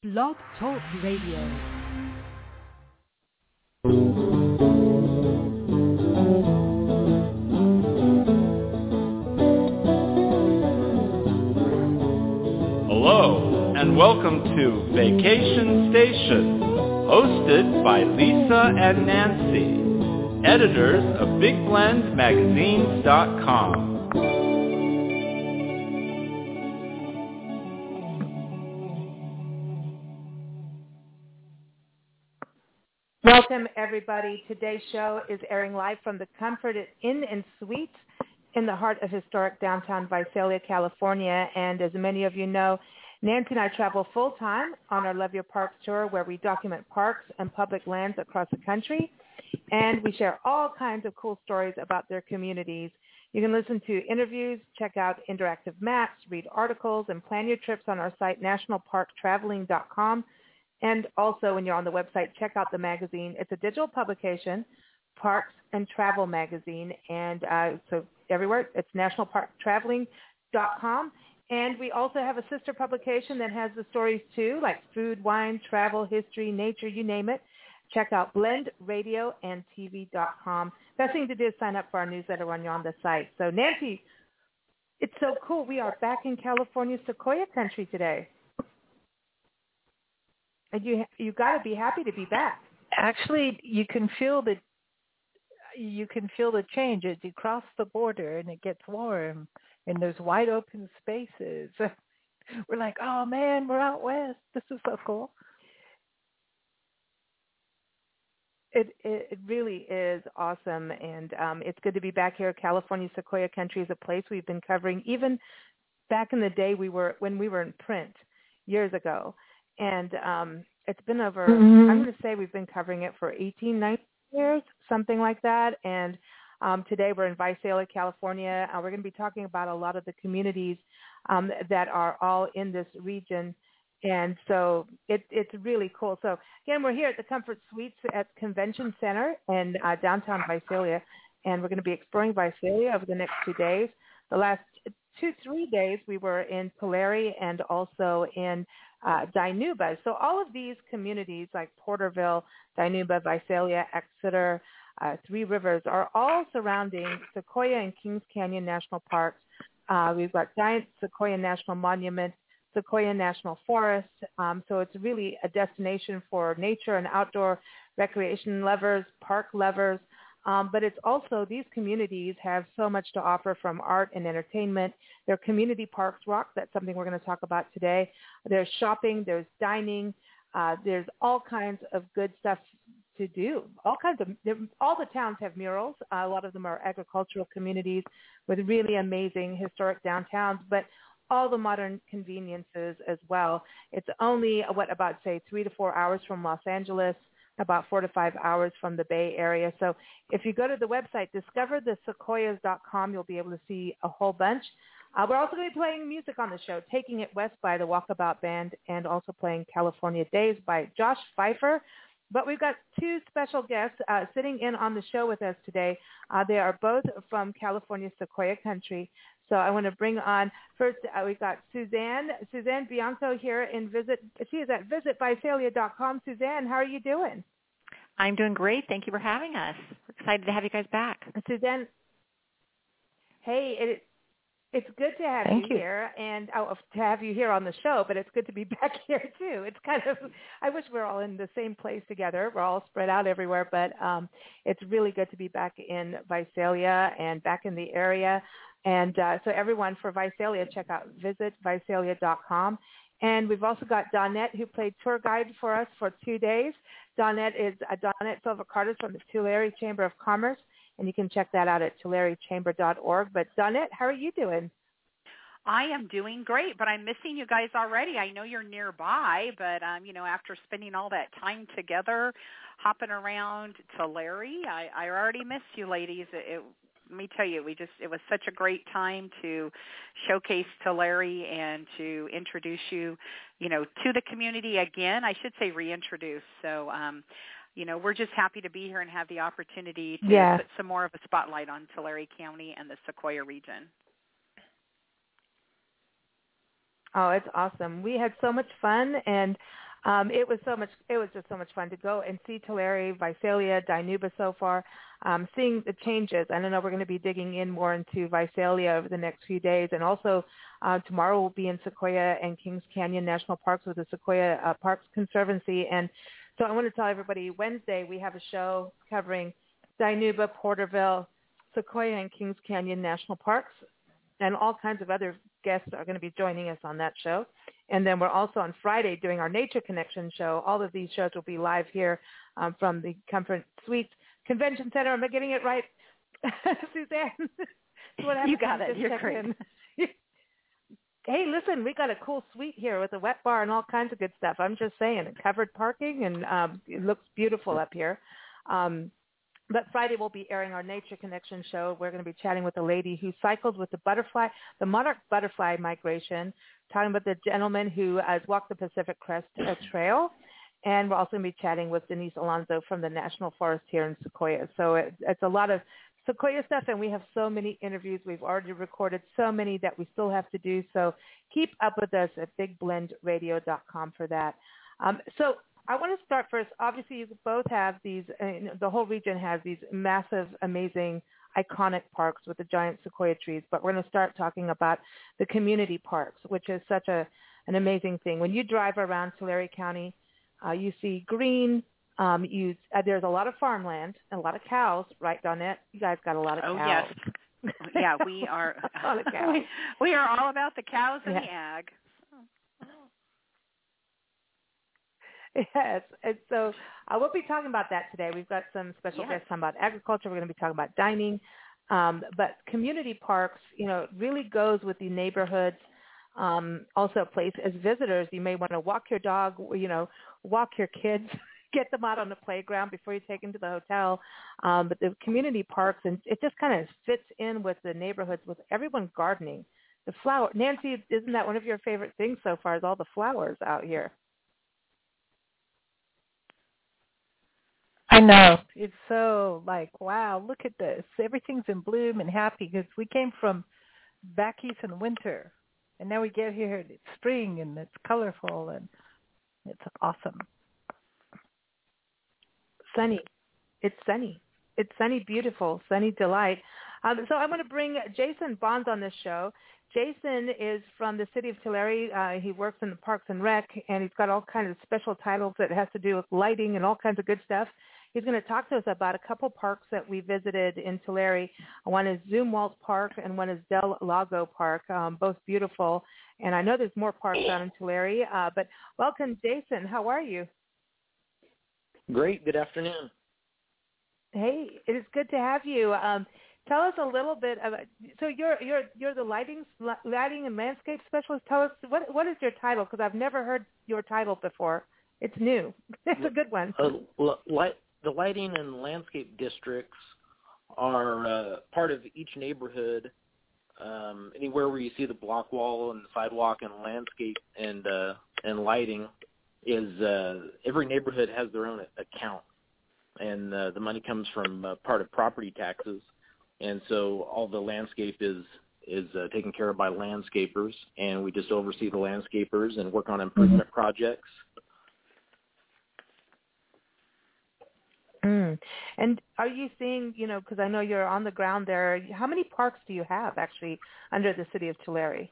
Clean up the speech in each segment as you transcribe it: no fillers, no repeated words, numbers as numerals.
Blog Talk Radio. Hello, and welcome to Vacation Station, hosted by Lisa and Nancy, editors of BigBlendMagazines.com. Welcome, everybody. Today's show is airing live from the Comfort Inn and Suites in the heart of historic downtown Visalia, California. And as many of you know, Nancy and I travel full-time on our Love Your Parks tour, where we document parks and public lands across the country, and we share all kinds of cool stories about their communities. You can listen to interviews, check out interactive maps, read articles, and plan your trips on our site, nationalparktraveling.com. And also, when you're on the website, check out the magazine. It's a digital publication, Parks and Travel Magazine, and so everywhere, it's nationalparktraveling.com. And we also have a sister publication that has the stories too, like food, wine, travel, history, nature, you name it. Check out blendradioandtv.com. Best thing to do is sign up for our newsletter when you're on the site. So, Nancy, it's so cool. We are back in California Sequoia country today. And you got to be happy to be back. Actually, you can feel the change as you cross the border and it gets warm and there's wide open spaces. We're like, oh man, we're out west. This is so cool. It really is awesome, and it's good to be back here. California Sequoia country is a place we've been covering even back in the day when we were in print years ago. And it's been over, I'm going to say we've been covering it for 18, 19 years, something like that. And today we're in Visalia, California. We're going to be talking about a lot of the communities that are all in this region. And so it's really cool. So, again, we're here at the Comfort Suites at Convention Center in downtown Visalia. And we're going to be exploring Visalia over the next 2 days. The last 2-3 days we were in Tulare and also in Dinuba. So all of these communities like Porterville, Dinuba, Visalia, Exeter, Three Rivers are all surrounding Sequoia and Kings Canyon National Parks. We've got Giant Sequoia National Monument, Sequoia National Forest. So it's really a destination for nature and outdoor recreation lovers, park lovers. But it's also, these communities have so much to offer from art and entertainment. Their community parks rock. That's something we're going to talk about today. There's shopping. There's dining. There's all kinds of good stuff to do. All the towns have murals. A lot of them are agricultural communities with really amazing historic downtowns, but all the modern conveniences as well. It's only, about 3 to 4 hours from Los Angeles, about 4 to 5 hours from the Bay Area. So if you go to the website, discoverthesequoias.com, you'll be able to see a whole bunch. We're also going to be playing music on the show, Taking It West by the Walkabout Band, and also playing California Days by Josh Pfeiffer. But we've got two special guests sitting in on the show with us today. They are both from California Sequoia country. So I want to bring on, first we've got Suzanne Bianco here in Visit. She is at visitvisalia.com. Suzanne, how are you doing? I'm doing great. Thank you for having us. We're excited to have you guys back. Suzanne, hey, it's good to have you here, and to have you here on the show, but it's good to be back here too. It's kind of, I wish we were all in the same place together. We're all spread out everywhere, but it's really good to be back in Visalia and back in the area. And so everyone, for Visalia, check out visitvisalia.com. And we've also got Dawnette, who played tour guide for us for 2 days. Dawnette is Dawnette Silva-Carter from the Tulare Chamber of Commerce, and you can check that out at tularichamber.org. But Dawnette, how are you doing? I am doing great, but I'm missing you guys already. I know you're nearby, but, after spending all that time together, hopping around Tulare, I already miss you ladies. Let me tell you, it was such a great time to showcase Tulare and to introduce you, to the community again. I should say reintroduce. So, we're just happy to be here and have the opportunity to put some more of a spotlight on Tulare County and the Sequoia region. Oh, it's awesome. We had so much fun, and It was just so much fun to go and see Tulare, Visalia, Dinuba so far. Seeing the changes. I don't know, we're going to be digging in more into Visalia over the next few days. And also tomorrow we'll be in Sequoia and Kings Canyon National Parks with the Sequoia Parks Conservancy. And so I want to tell everybody, Wednesday we have a show covering Dinuba, Porterville, Sequoia, and Kings Canyon National Parks. And all kinds of other guests are going to be joining us on that show. And then we're also on Friday doing our Nature Connection show. All of these shows will be live here from the Comfort Suites Convention Center. Am I getting it right, Suzanne? You got it. You're great. Hey, listen, we got a cool suite here with a wet bar and all kinds of good stuff. I'm just saying, covered parking, and it looks beautiful up here. But Friday we'll be airing our Nature Connection show. We're going to be chatting with a lady who cycled with the monarch butterfly migration, talking about the gentleman who has walked the Pacific Crest Trail. And we're also going to be chatting with Denise Alonso from the National Forest here in Sequoia. So it's a lot of Sequoia stuff, and we have so many interviews. We've already recorded so many that we still have to do. So keep up with us at bigblendradio.com for that. So I want to start first. Obviously, you both have these, the whole region has these massive, amazing, iconic parks with the giant sequoia trees. But we're going to start talking about the community parks, which is such an amazing thing. When you drive around Tulare County, you see green. There's a lot of farmland and a lot of cows, right, Dawnette? You guys got a lot of cows. Yes. Yeah, we are. We are all about the cows and the ag. Yes, and so we'll be talking about that today. We've got some special guests talking about agriculture. We're going to be talking about dining. But community parks, really goes with the neighborhoods. Also a place as visitors, you may want to walk your dog, walk your kids, get them out on the playground before you take them to the hotel. But the community parks, and it just kind of fits in with the neighborhoods with everyone gardening. The flower, Nancy, isn't that one of your favorite things so far is all the flowers out here? I know. It's so wow, look at this. Everything's in bloom and happy because we came from back east in winter. And now we get here and it's spring and it's colorful and it's awesome. Sunny. It's sunny. It's sunny, beautiful, sunny delight. So I want to bring Jason Bonds on this show. Jason is from the city of Tulare. He works in the Parks and Rec, and he's got all kinds of special titles that has to do with lighting and all kinds of good stuff. He's going to talk to us about a couple parks that we visited in Tulare. One is Zumwalt Park, and one is Del Lago Park, both beautiful. And I know there's more parks down in Tulare, but welcome, Jason. How are you? Great. Good afternoon. Hey, it is good to have you. Tell us a little bit about. So you're the lighting and landscape specialist. Tell us what is your title? Because I've never heard your title before. It's new. It's a good one. The lighting and landscape districts are part of each neighborhood. Anywhere where you see the block wall and the sidewalk and landscape and lighting is every neighborhood has their own account, and the money comes from part of property taxes, and so all the landscape is taken care of by landscapers, and we just oversee the landscapers and work on improvement projects. And are you seeing, because I know you're on the ground there, how many parks do you have actually under the city of Tulare?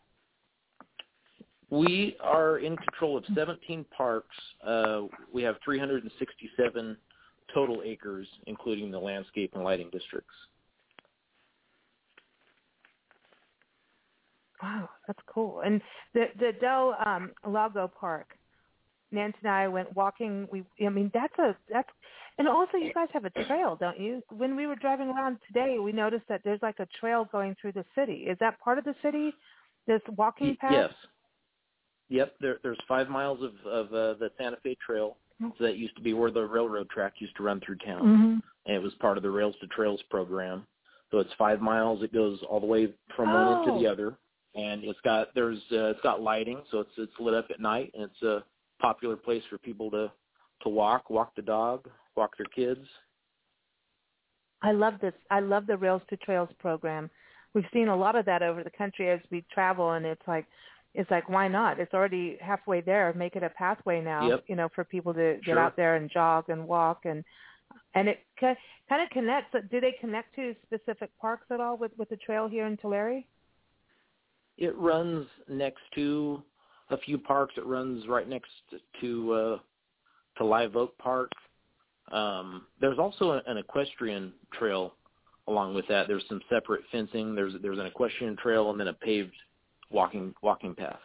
We are in control of 17 parks. We have 367 total acres, including the landscape and lighting districts. Wow, that's cool. And the Del Lago Park, Nancy and I went walking. That's and also you guys have a trail, don't you? When we were driving around today, we noticed that there's like a trail going through the city. Is that part of the city? This walking path? Yes. Yep. There's 5 miles of the Santa Fe Trail. So that used to be where the railroad track used to run through town, and it was part of the Rails to Trails program. So it's 5 miles. It goes all the way from one end to the other, and it's got lighting, so it's lit up at night, and it's a popular place for people to walk the dog, walk their kids. I love this. I love the Rails to Trails program. We've seen a lot of that over the country as we travel, and it's like it's like, why not? It's already halfway there. Make it a pathway now, Yep. you know, for people to get Sure. out there and jog and walk, and it kind of connects. Do they connect to specific parks at all with the trail here in Tulare? It runs next to a few parks. It runs right next to Live Oak Park. There's also an equestrian trail along with that. There's some separate fencing. There's an equestrian trail and then a paved walking path.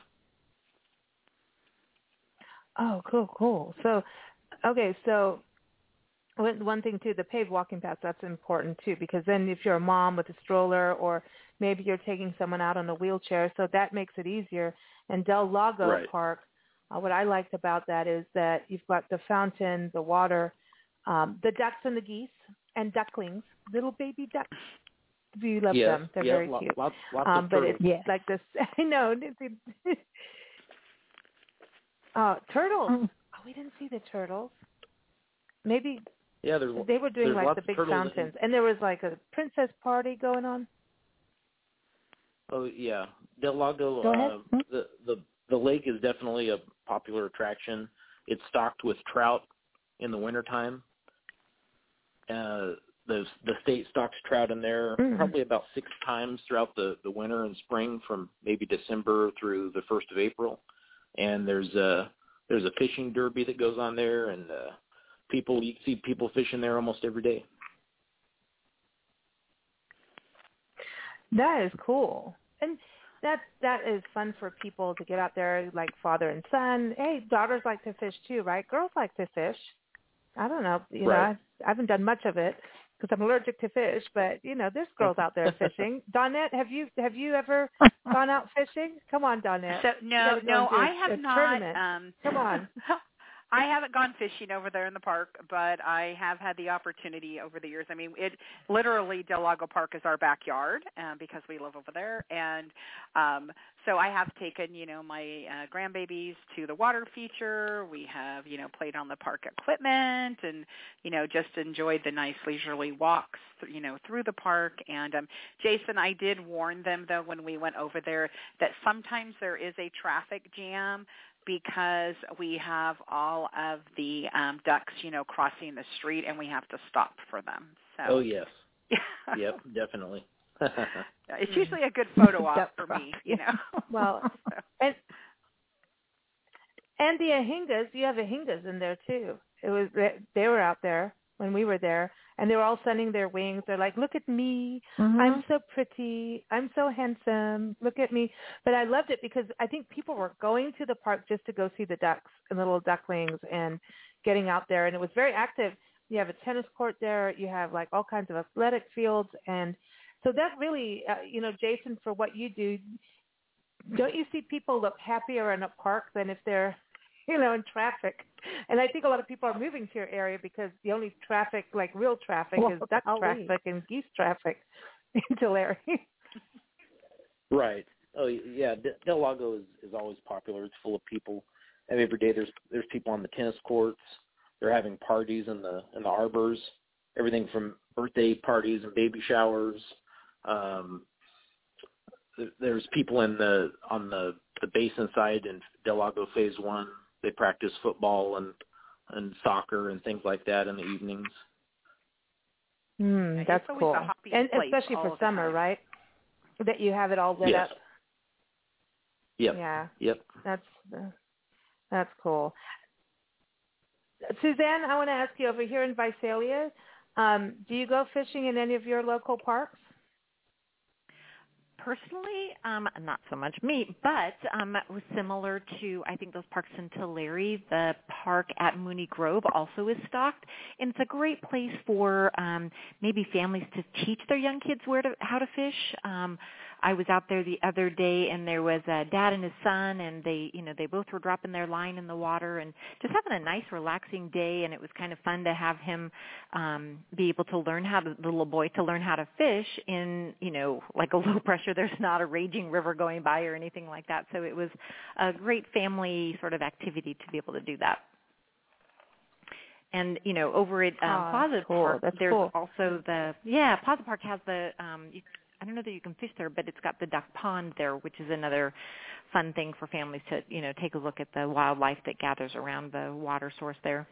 Oh, cool. So, okay, so one thing too, the paved walking path, that's important too, because then if you're a mom with a stroller or maybe you're taking someone out on a wheelchair, so that makes it easier. And Del Lago Right. Park, what I liked about that is that you've got the fountain, the water, the ducks and the geese and ducklings, little baby ducks. You love them. They're very cute. Lots of but turtles. it's like this. I know. Turtles. Oh, we didn't see the turtles. Maybe Yeah, they were doing there's like lots the of big turtles fountains, and there was like a princess party going on. Oh yeah, Del Lago. Go ahead. The lake is definitely a popular attraction. It's stocked with trout in the wintertime. The state stocks trout in there probably about 6 times throughout the winter and spring, from maybe December through the 1st of April. And there's a fishing derby that goes on there, and you see people fishing there almost every day. That is cool, and that is fun for people to get out there, like father and son. Hey, daughters like to fish too, right? Girls like to fish. I don't know, you know, I haven't done much of it because I'm allergic to fish, but you know, there's girls out there fishing. Dawnette, have you ever gone out fishing? Come on, Dawnette. So no, I have not. Come on. I haven't gone fishing over there in the park, but I have had the opportunity over the years. I mean, it literally, Del Lago Park is our backyard because we live over there, and so I have taken, you know, my grandbabies to the water feature. We have, you know, played on the park equipment, and you know, just enjoyed the nice leisurely walks, you know, through the park. And Jason, I did warn them though when we went over there that sometimes there is a traffic jam, because we have all of the ducks, you know, crossing the street, and we have to stop for them. So. Oh, yes. Yep, definitely. It's usually a good photo op for me, you know. Well, and the Ahingas, you have Ahingas in there too. They were out there when we were there, and they were all sunning their wings. They're like, look at me. I'm so pretty. I'm so handsome. Look at me. But I loved it because I think people were going to the park just to go see the ducks and the little ducklings and getting out there. And it was very active. You have a tennis court there. You have like all kinds of athletic fields. And so that really, you know, Jason, for what you do, don't you see people look happier in a park than if they're, you know, in traffic? And I think a lot of people are moving to your area because the only traffic, like real traffic, is duck traffic and geese traffic in Tulare. Right. Oh, yeah. Del Lago is always popular. It's full of people. And every day there's people on the tennis courts. They're having parties in the arbors. Everything from birthday parties and baby showers. There's people on the basin side in Del Lago Phase 1. They practice football and soccer and things like that in the evenings. That's cool. And especially for summer, right? That you have it all lit up. Yep. Yeah. Yep. That's cool. Suzanne, I want to ask you, over here in Visalia, do you go fishing in any of your local parks? Personally, not so much me, but it was similar to, I think, those parks in Tulare. The park at Mooney Grove also is stocked, and it's a great place for maybe families to teach their young kids how to fish. I was out there the other day, and there was a dad and his son, and they both were dropping their line in the water and just having a nice, relaxing day. And it was kind of fun to have him be able to learn the little boy to learn how to fish in, you know, like a low pressure. There's not a raging river going by or anything like that. So it was a great family sort of activity to be able to do that. And, you know, over at Plaza Park, there's also Plaza Park has the I don't know that you can fish there, but it's got the duck pond there, which is another fun thing for families to, take a look at the wildlife that gathers around the water source there.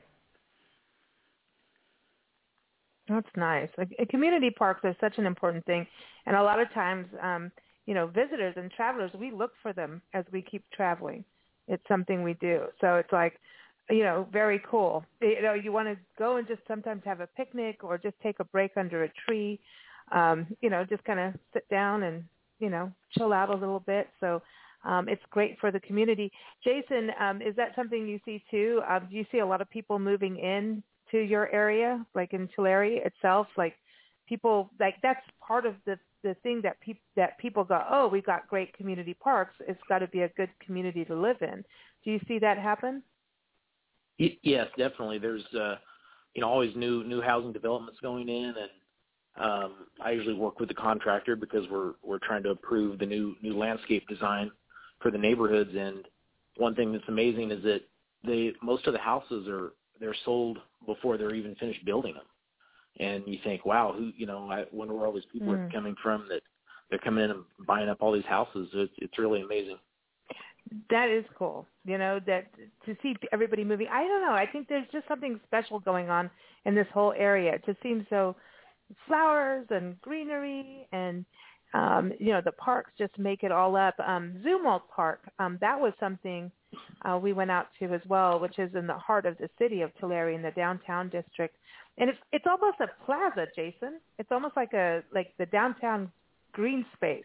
That's nice. Community parks are such an important thing, and a lot of times, visitors and travelers, we look for them as we keep traveling. It's something we do. So it's like, very cool. You want to go and just sometimes have a picnic or just take a break under a tree, just kind of sit down and, chill out a little bit. So it's great for the community. Jason, is that something you see too? Do you see a lot of people moving in to your area, like in Tulare itself? Like people, like that's part of the thing that people go, oh, we've got great community parks. It's got to be a good community to live in. Do you see that happen? Yes, definitely. There's always new housing developments going in, and I usually work with the contractor because we're trying to approve the new landscape design for the neighborhoods. And one thing that's amazing is that most of the houses they're sold before they're even finished building them. And you think, wow, I wonder where all these people are coming from, that they're coming in and buying up all these houses. It's really amazing. That is cool, that to see everybody moving. I don't know. I think there's just something special going on in this whole area. It just seems so flowers and greenery and, the parks just make it all up. Zumwalt Park, that was something we went out to as well, which is in the heart of the city of Tulare in the downtown district. And it's almost a plaza, Jason. It's almost like the downtown green space,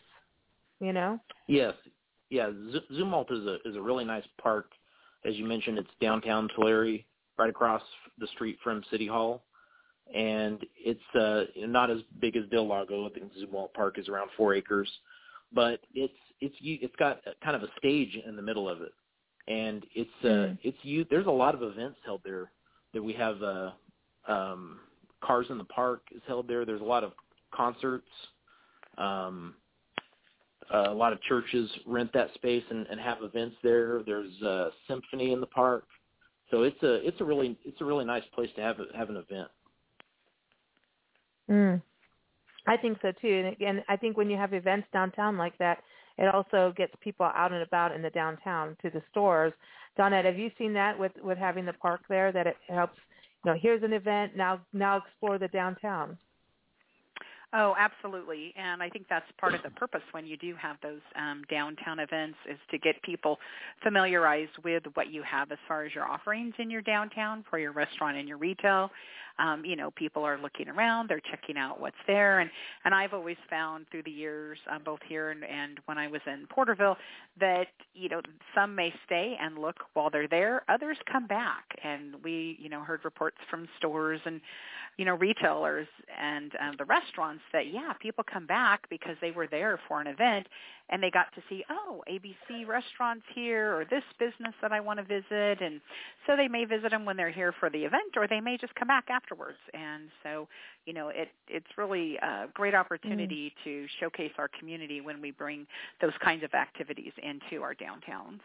Yes. Yeah, Zumwalt is a really nice park. As you mentioned, it's downtown Tulare, right across the street from City Hall. And it's not as big as Del Lago. I think Zumwalt Park is around 4 acres. But it's got kind of a stage in the middle of it. And there's a lot of events held there that we have. Cars in the Park is held there. There's a lot of concerts. A lot of churches rent that space and have events there. There's a symphony in the park, so it's a really nice place to have an event. I think so too. And again, I think when you have events downtown like that, it also gets people out and about in the downtown to the stores. Donette, have you seen that with having the park there, that it helps? Here's an event, now explore the downtown. Oh, absolutely. And I think that's part of the purpose when you do have those downtown events, is to get people familiarized with what you have as far as your offerings in your downtown for your restaurant and your retail. People are looking around, they're checking out what's there. And I've always found through the years, both here and when I was in Porterville, that, some may stay and look while they're there. Others come back. And we, heard reports from stores and, retailers and the restaurants that, people come back because they were there for an event and they got to see, ABC restaurants here, or this business that I want to visit. And so they may visit them when they're here for the event, or they may just come back afterwards. And so, it's really a great opportunity to showcase our community when we bring those kinds of activities into our downtowns.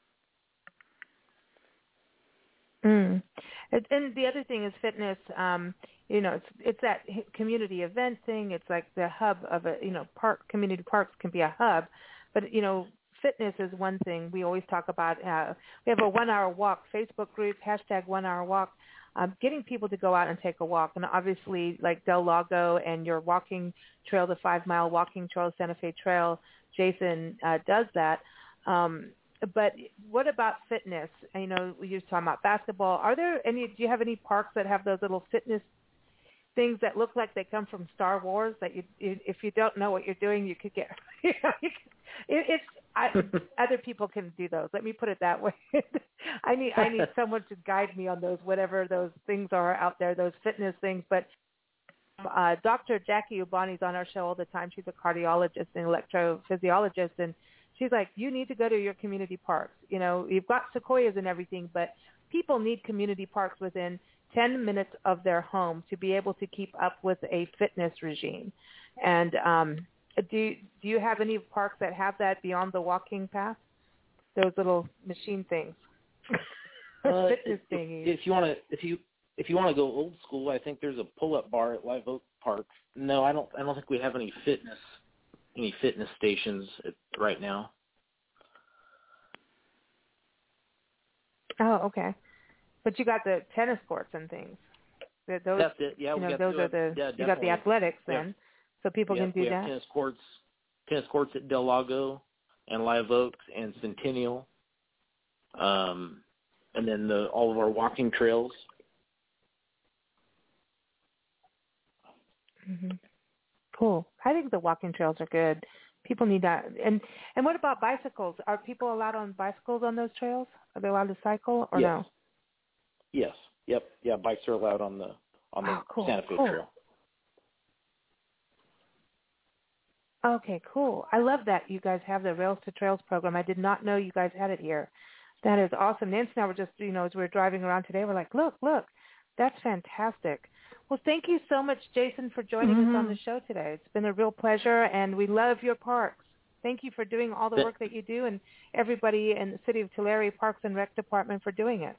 And the other thing is fitness. It's that community event thing. It's like the hub of community parks can be a hub, but fitness is one thing. We always talk about. We have a 1 hour walk Facebook group, #1 hour walk, getting people to go out and take a walk. And obviously, like Del Lago and your walking trail, the 5 mile walking trail, Santa Fe Trail, Jason does that. But what about fitness? We were talking about basketball. Do you have any parks that have those little fitness things that look like they come from Star Wars, that if you don't know what you're doing, you could get, other people can do those. Let me put it that way. I need someone to guide me on those, whatever those things are out there, those fitness things. But Dr. Jackie Ubani's on our show all the time. She's a cardiologist and electrophysiologist, and she's like, you need to go to your community parks. You've got sequoias and everything, but people need community parks within 10 minutes of their home to be able to keep up with a fitness regime. And do you have any parks that have that beyond the walking path? Those little machine things. Fitness thingies. If you want to go old school, I think there's a pull-up bar at Live Oak Park. No, I don't think we have any fitness any fitness stations right now. Oh, okay. But you got the tennis courts and things. Those, that's it. Yeah, those are the. Yeah, you got the athletics then, so people can do we that. have tennis courts at Del Lago and Live Oaks and Centennial, and then all of our walking trails. Mm-hmm. Cool. I think the walking trails are good. People need that. And what about bicycles? Are people allowed on bicycles on those trails? Are they allowed to cycle or no? Yes. Yep. Yeah, bikes are allowed on the cool. Santa Fe cool. Trail. Okay, cool. I love that you guys have the Rails to Trails program. I did not know you guys had it here. That is awesome. Nancy and I were just, as we were driving around today, we're like, look, that's fantastic. Well, thank you so much, Jason, for joining us on the show today. It's been a real pleasure, and we love your parks. Thank you for doing all the work that you do, and everybody in the City of Tulare Parks and Rec Department for doing it.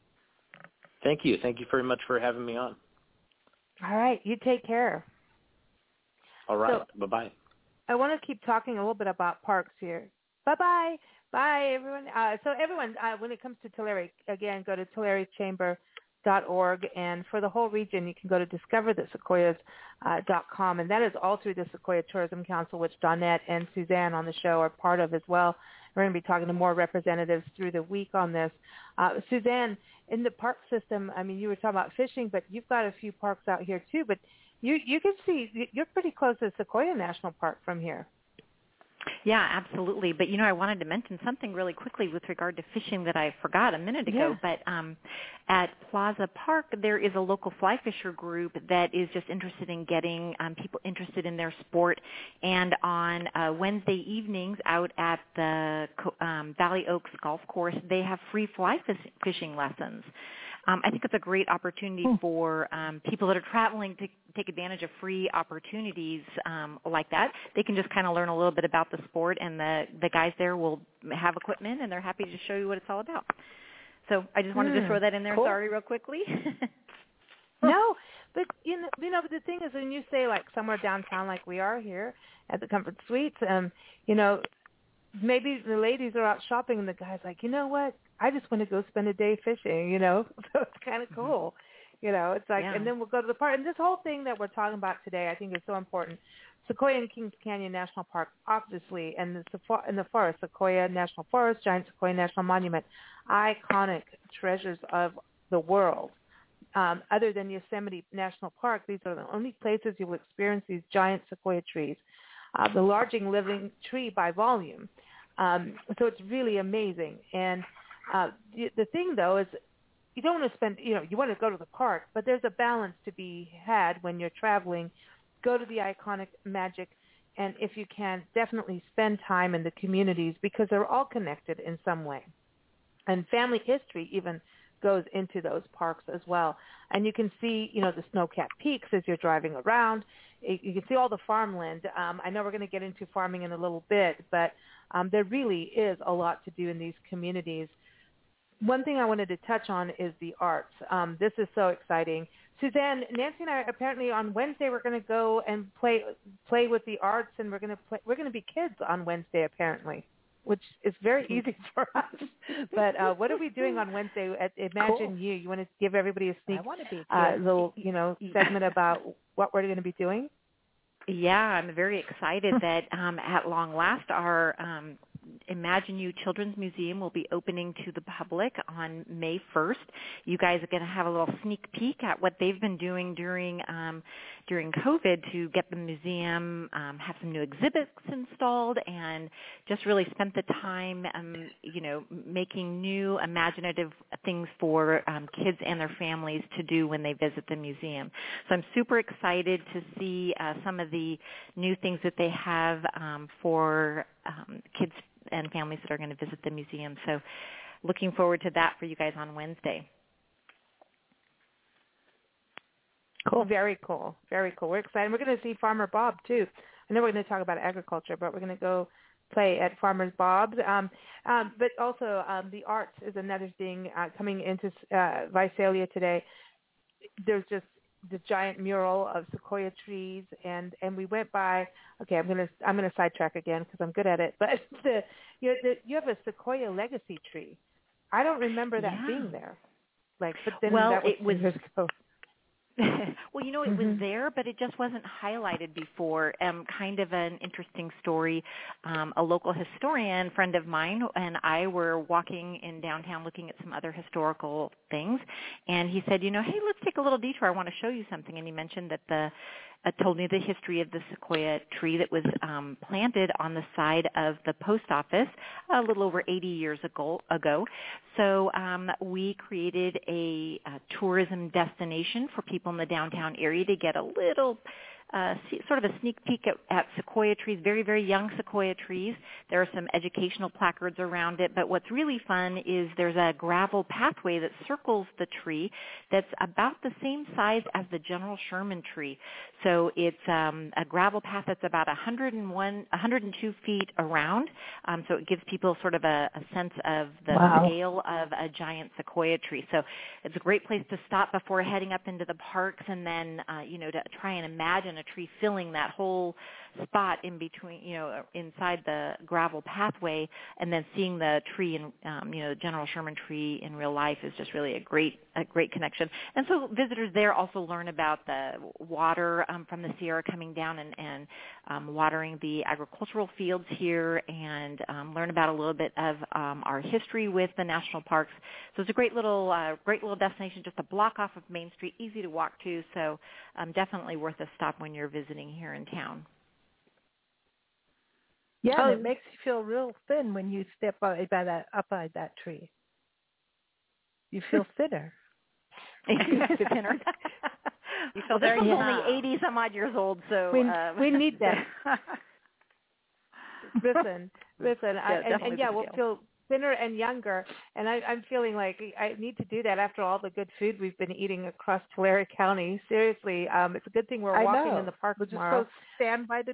Thank you. Thank you very much for having me on. All right. You take care. All right. Bye-bye. I want to keep talking a little bit about parks here. Bye-bye. Bye, everyone. So everyone, when it comes to Tulare, again, go to tularechamber.org. And for the whole region, you can go to discoverthesequoias.com. And that is all through the Sequoia Tourism Council, which Dawnette and Suzanne on the show are part of as well. We're going to be talking to more representatives through the week on this. Suzanne, in the park system, I mean, you were talking about fishing, but you've got a few parks out here too. But you can see you're pretty close to Sequoia National Park from here. Yeah, absolutely. But, I wanted to mention something really quickly with regard to fishing that I forgot a minute ago. Yeah. But at Plaza Park, there is a local fly fisher group that is just interested in getting people interested in their sport. And on Wednesday evenings out at the Valley Oaks Golf Course, they have free fly fishing lessons. I think it's a great opportunity for people that are traveling to take advantage of free opportunities like that. They can just kind of learn a little bit about the sport, and the guys there will have equipment, and they're happy to show you what it's all about. So I just wanted to throw that in there. Cool. Sorry, real quickly. No, but but the thing is, when you say like somewhere downtown, like we are here at the Comfort Suites, maybe the ladies are out shopping, and the guy's like, you know what? I just want to go spend a day fishing, So it's kind of cool. It's like, and then we'll go to the park. And this whole thing that we're talking about today, I think is so important. Sequoia and Kings Canyon National Park, obviously, and in the forest, Sequoia National Forest, Giant Sequoia National Monument, iconic treasures of the world. Other than Yosemite National Park, these are the only places you will experience these giant sequoia trees, the largest living tree by volume. So it's really amazing. And the thing, though, is you don't want to spend, you want to go to the park, but there's a balance to be had when you're traveling. Go to the iconic magic, and if you can, definitely spend time in the communities because they're all connected in some way. And family history even goes into those parks as well. And you can see, the snow-capped peaks as you're driving around. You can see all the farmland. I know we're going to get into farming in a little bit, but there really is a lot to do in these communities. One thing I wanted to touch on is the arts. This is so exciting. Suzanne, Nancy and I apparently on Wednesday we're going to go and play with the arts, and we're going to be kids on Wednesday apparently, which is very easy for us. But what are we doing on Wednesday at Imagine Cool. You? You want to give everybody a sneak I want to be a kid. little segment about what we're going to be doing? Yeah, I'm very excited that at long last our Imagine You Children's Museum will be opening to the public on May 1st. You guys are going to have a little sneak peek at what they've been doing during COVID to get the museum, have some new exhibits installed, and just really spent the time, making new imaginative things for kids and their families to do when they visit the museum. So I'm super excited to see some of the new things that they have for kids and families that are going to visit the museum. So looking forward to that for you guys on Wednesday. Cool. Very cool. Very cool. We're excited. We're going to see Farmer Bob, too. I know we're going to talk about agriculture, but we're going to go play at Farmer's Bob's. But also the arts is another thing coming into Visalia today. There's just the giant mural of sequoia trees, and we went by. Okay, I'm gonna sidetrack again because I'm good at it. But you have a sequoia legacy tree. I don't remember that being there. But then that was years ago. Well, it was there, but it just wasn't highlighted before. Kind of an interesting story. A local historian friend of mine and I were walking in downtown looking at some other historical things, and he said, hey, let's take a little detour. I want to show you something. And he mentioned that told me the history of the sequoia tree that was planted on the side of the post office a little over 80 years ago. So we created a tourism destination for people in the downtown area to get a little sort of a sneak peek at sequoia trees, very, very young sequoia trees. There are some educational placards around it, but what's really fun is there's a gravel pathway that circles the tree that's about the same size as the General Sherman tree. So it's a gravel path that's about 102 feet around, so it gives people sort of a sense of the scale of a giant sequoia tree. So it's a great place to stop before heading up into the parks, and then, to try and imagine a tree filling that whole spot in between, inside the gravel pathway, and then seeing the tree in, the General Sherman tree in real life is just really a great connection. And so visitors there also learn about the water from the Sierra coming down and watering the agricultural fields here, and learn about a little bit of our history with the national parks. So it's a great little destination, just a block off of Main Street, easy to walk to. So definitely worth a stop when you're visiting here in town. Yeah, and it makes you feel real thin when you step up by that tree. You feel thinner. You feel thinner. You feel very only 80 some odd years old, so we need that. Listen, we'll feel thinner and younger, and I'm feeling like I need to do that after all the good food we've been eating across Tulare County. Seriously, it's a good thing we're walking in the park tomorrow. Just go stand by the.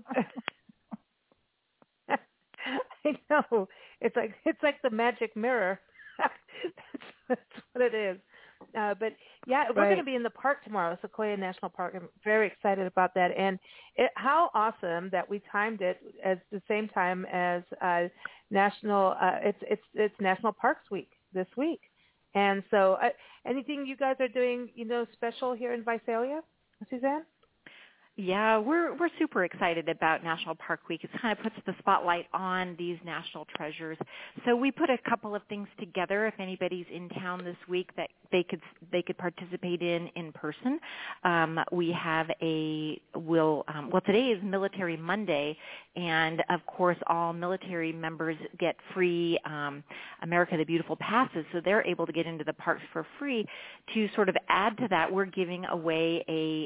I know. It's like the magic mirror. That's what it is. But yeah, we're going to be in the park tomorrow, Sequoia National Park. I'm very excited about that. And how awesome that we timed it at the same time as National. It's National Parks Week this week. And so, anything you guys are doing, special here in Visalia, Suzanne? Yeah, we're super excited about National Park Week. It kind of puts the spotlight on these national treasures. So we put a couple of things together. If anybody's in town this week, that they could participate in person. We have today is Military Monday, and of course all military members get free America the Beautiful passes, so they're able to get into the parks for free. To sort of add to that, we're giving away a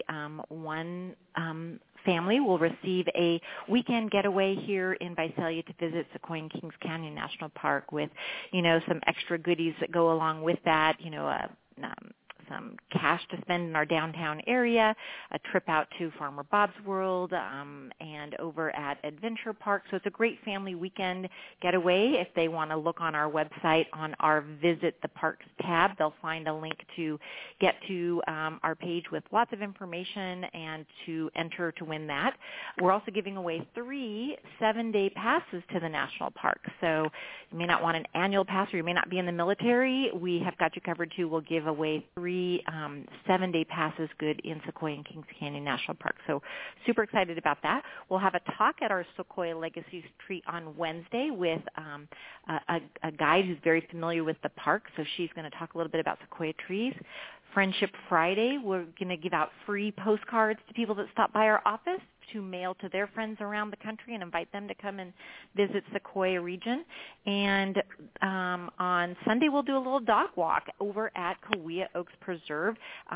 family will receive a weekend getaway here in Visalia to visit Sequoia and Kings Canyon National Park with, some extra goodies that go along with that, some cash to spend in our downtown area, a trip out to Farmer Bob's World, and over at Adventure Park. So it's a great family weekend getaway. If they want to look on our website on our Visit the Parks tab, they'll find a link to get to our page with lots of information and to enter to win that. We're also giving away 3 7-day passes to the national park. So you may not want an annual pass, or you may not be in the military. We have got you covered too. We'll give away 3 7-day passes good in Sequoia and Kings Canyon National Park. So super excited about that. We'll have a talk at our Sequoia Legacy Retreat on Wednesday with a guide who's very familiar with the park. So she's going to talk a little bit about sequoia trees. Friendship Friday, we're going to give out free postcards to people that stop by our office to mail to their friends around the country and invite them to come and visit Sequoia region. And on Sunday, we'll do a little dog walk over at Cahuilla Oaks Preserve.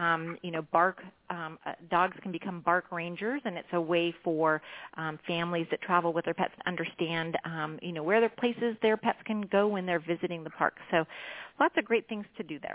Dogs can become bark rangers, and it's a way for families that travel with their pets to understand, where their places their pets can go when they're visiting the park. So lots of great things to do there.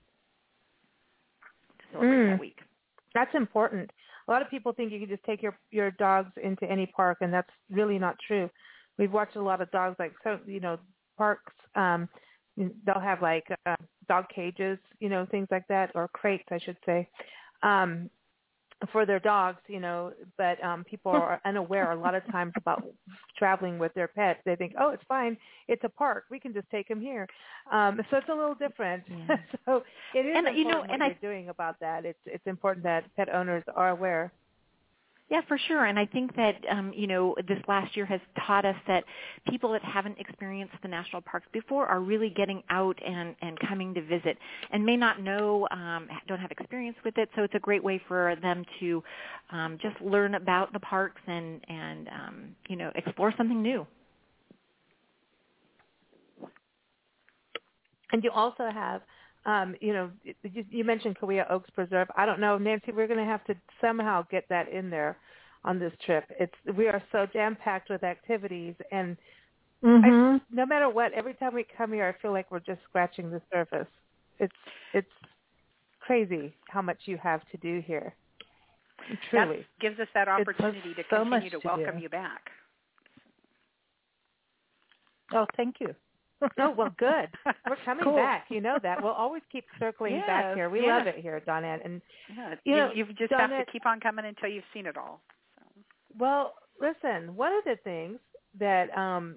That week. That's important. A lot of people think you can just take your dogs into any park, and that's really not true. We've watched a lot of dogs, parks. They'll have dog cages, things like that, or crates, I should say. for their dogs, but people are unaware a lot of times about traveling with their pets. They think, oh, it's fine. It's a park. We can just take them here. So it's a little different. Yeah. So it is and, important and what you're doing about that. It's important that pet owners are aware. Yeah, for sure. And I think that, this last year has taught us that people that haven't experienced the national parks before are really getting out and coming to visit and may not know, don't have experience with it. So it's a great way for them to just learn about the parks and explore something new. And you also have, you mentioned Kaweah Oaks Preserve. I don't know, Nancy, we're going to have to somehow get that in there on this trip. We are so jam-packed with activities, and no matter what, every time we come here, I feel like we're just scratching the surface. It's crazy how much you have to do here. Truly. That gives us that opportunity to continue to welcome you back. Oh, thank you. Oh, well, good. We're coming back. You know that. We'll always keep circling back here. We love it here, Dawnette. And you just have to keep on coming until you've seen it all. So. Well, listen, one of the things that,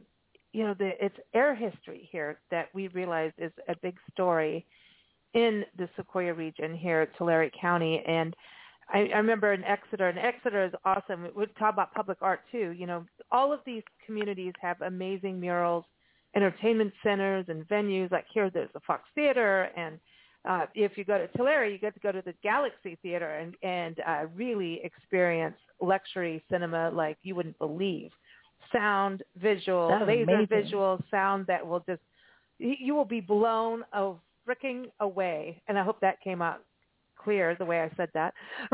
it's air history here that we realized is a big story in the Sequoia region here at Tulare County. And I remember in Exeter, and Exeter is awesome. We talk about public art, too. All of these communities have amazing murals, entertainment centers and venues. Like here, there's the Fox Theater, and if you go to Tulare, you get to go to the Galaxy Theater and really experience luxury cinema like you wouldn't believe. Sound, visual, laser visual, sound that will just, you will be blown freaking away. And I hope that came out clear the way I said that.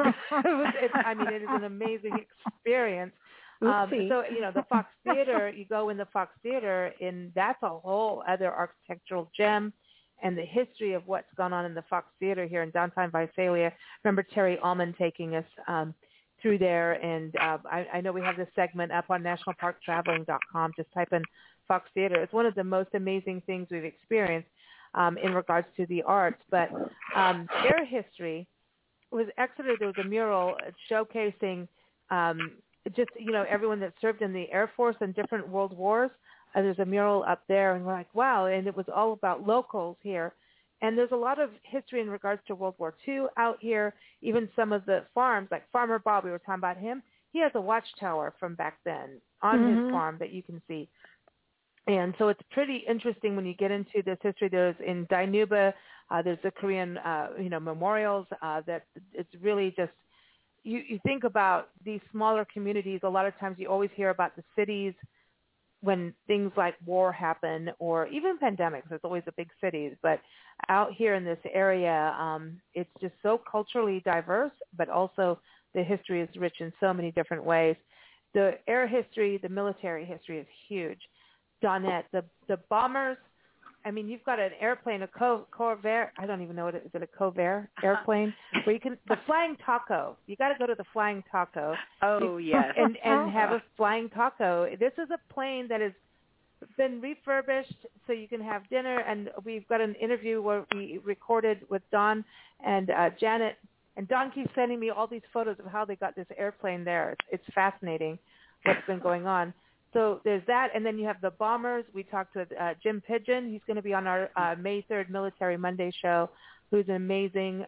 It is an amazing experience. So, the Fox Theater, you go in the Fox Theater, and that's a whole other architectural gem, and the history of what's gone on in the Fox Theater here in downtown Visalia. Remember Terry Allman taking us through there, and I know we have this segment up on nationalparktraveling.com. Just type in Fox Theater. It's one of the most amazing things we've experienced in regards to the arts. But air history was Exeter. There was a mural showcasing just, everyone that served in the Air Force in different world wars. There's a mural up there, and we're like, wow. And it was all about locals here. And there's a lot of history in regards to World War II out here. Even some of the farms, like Farmer Bob, we were talking about him. He has a watchtower from back then on his farm that you can see. And so it's pretty interesting when you get into this history. There's in Dinuba, there's the Korean, memorials that it's really just, you think about these smaller communities. A lot of times you always hear about the cities when things like war happen or even pandemics. There's always the big cities. But out here in this area, it's just so culturally diverse, but also the history is rich in so many different ways. The air history, the military history is huge. Dawnette, the bombers, you've got an airplane, a Corvair. I don't even know what it is. Is it a Corvair airplane? Where you can, the Flying Taco. You got to go to the Flying Taco. Oh, yes. And have a Flying Taco. This is a plane that has been refurbished so you can have dinner. And we've got an interview where we recorded with Don and Janet. And Don keeps sending me all these photos of how they got this airplane there. It's fascinating what's been going on. So there's that, and then you have the bombers. We talked with Jim Pigeon. He's going to be on our May 3rd Military Monday show, who's amazing.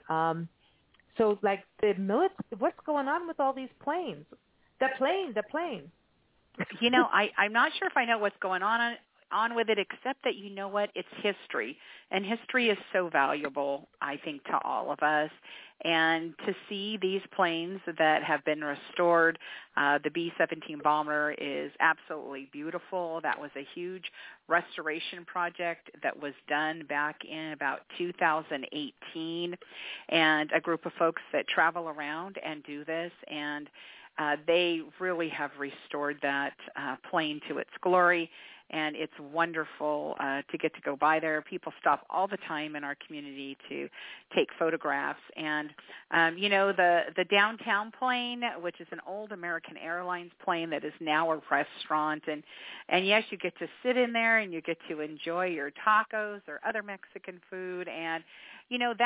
So, like, what's going on with all these planes? The plane. I'm not sure if I know what's going on with it, except that you know what? It's history. And history is so valuable, I think, to all of us. And to see these planes that have been restored, the B-17 bomber is absolutely beautiful. That was a huge restoration project that was done back in about 2018. And a group of folks that travel around and do this, and they really have restored that plane to its glory. And it's wonderful to get to go by there. People stop all the time in our community to take photographs. And, the downtown plane, which is an old American Airlines plane that is now a restaurant. And yes, you get to sit in there and you get to enjoy your tacos or other Mexican food. And, that's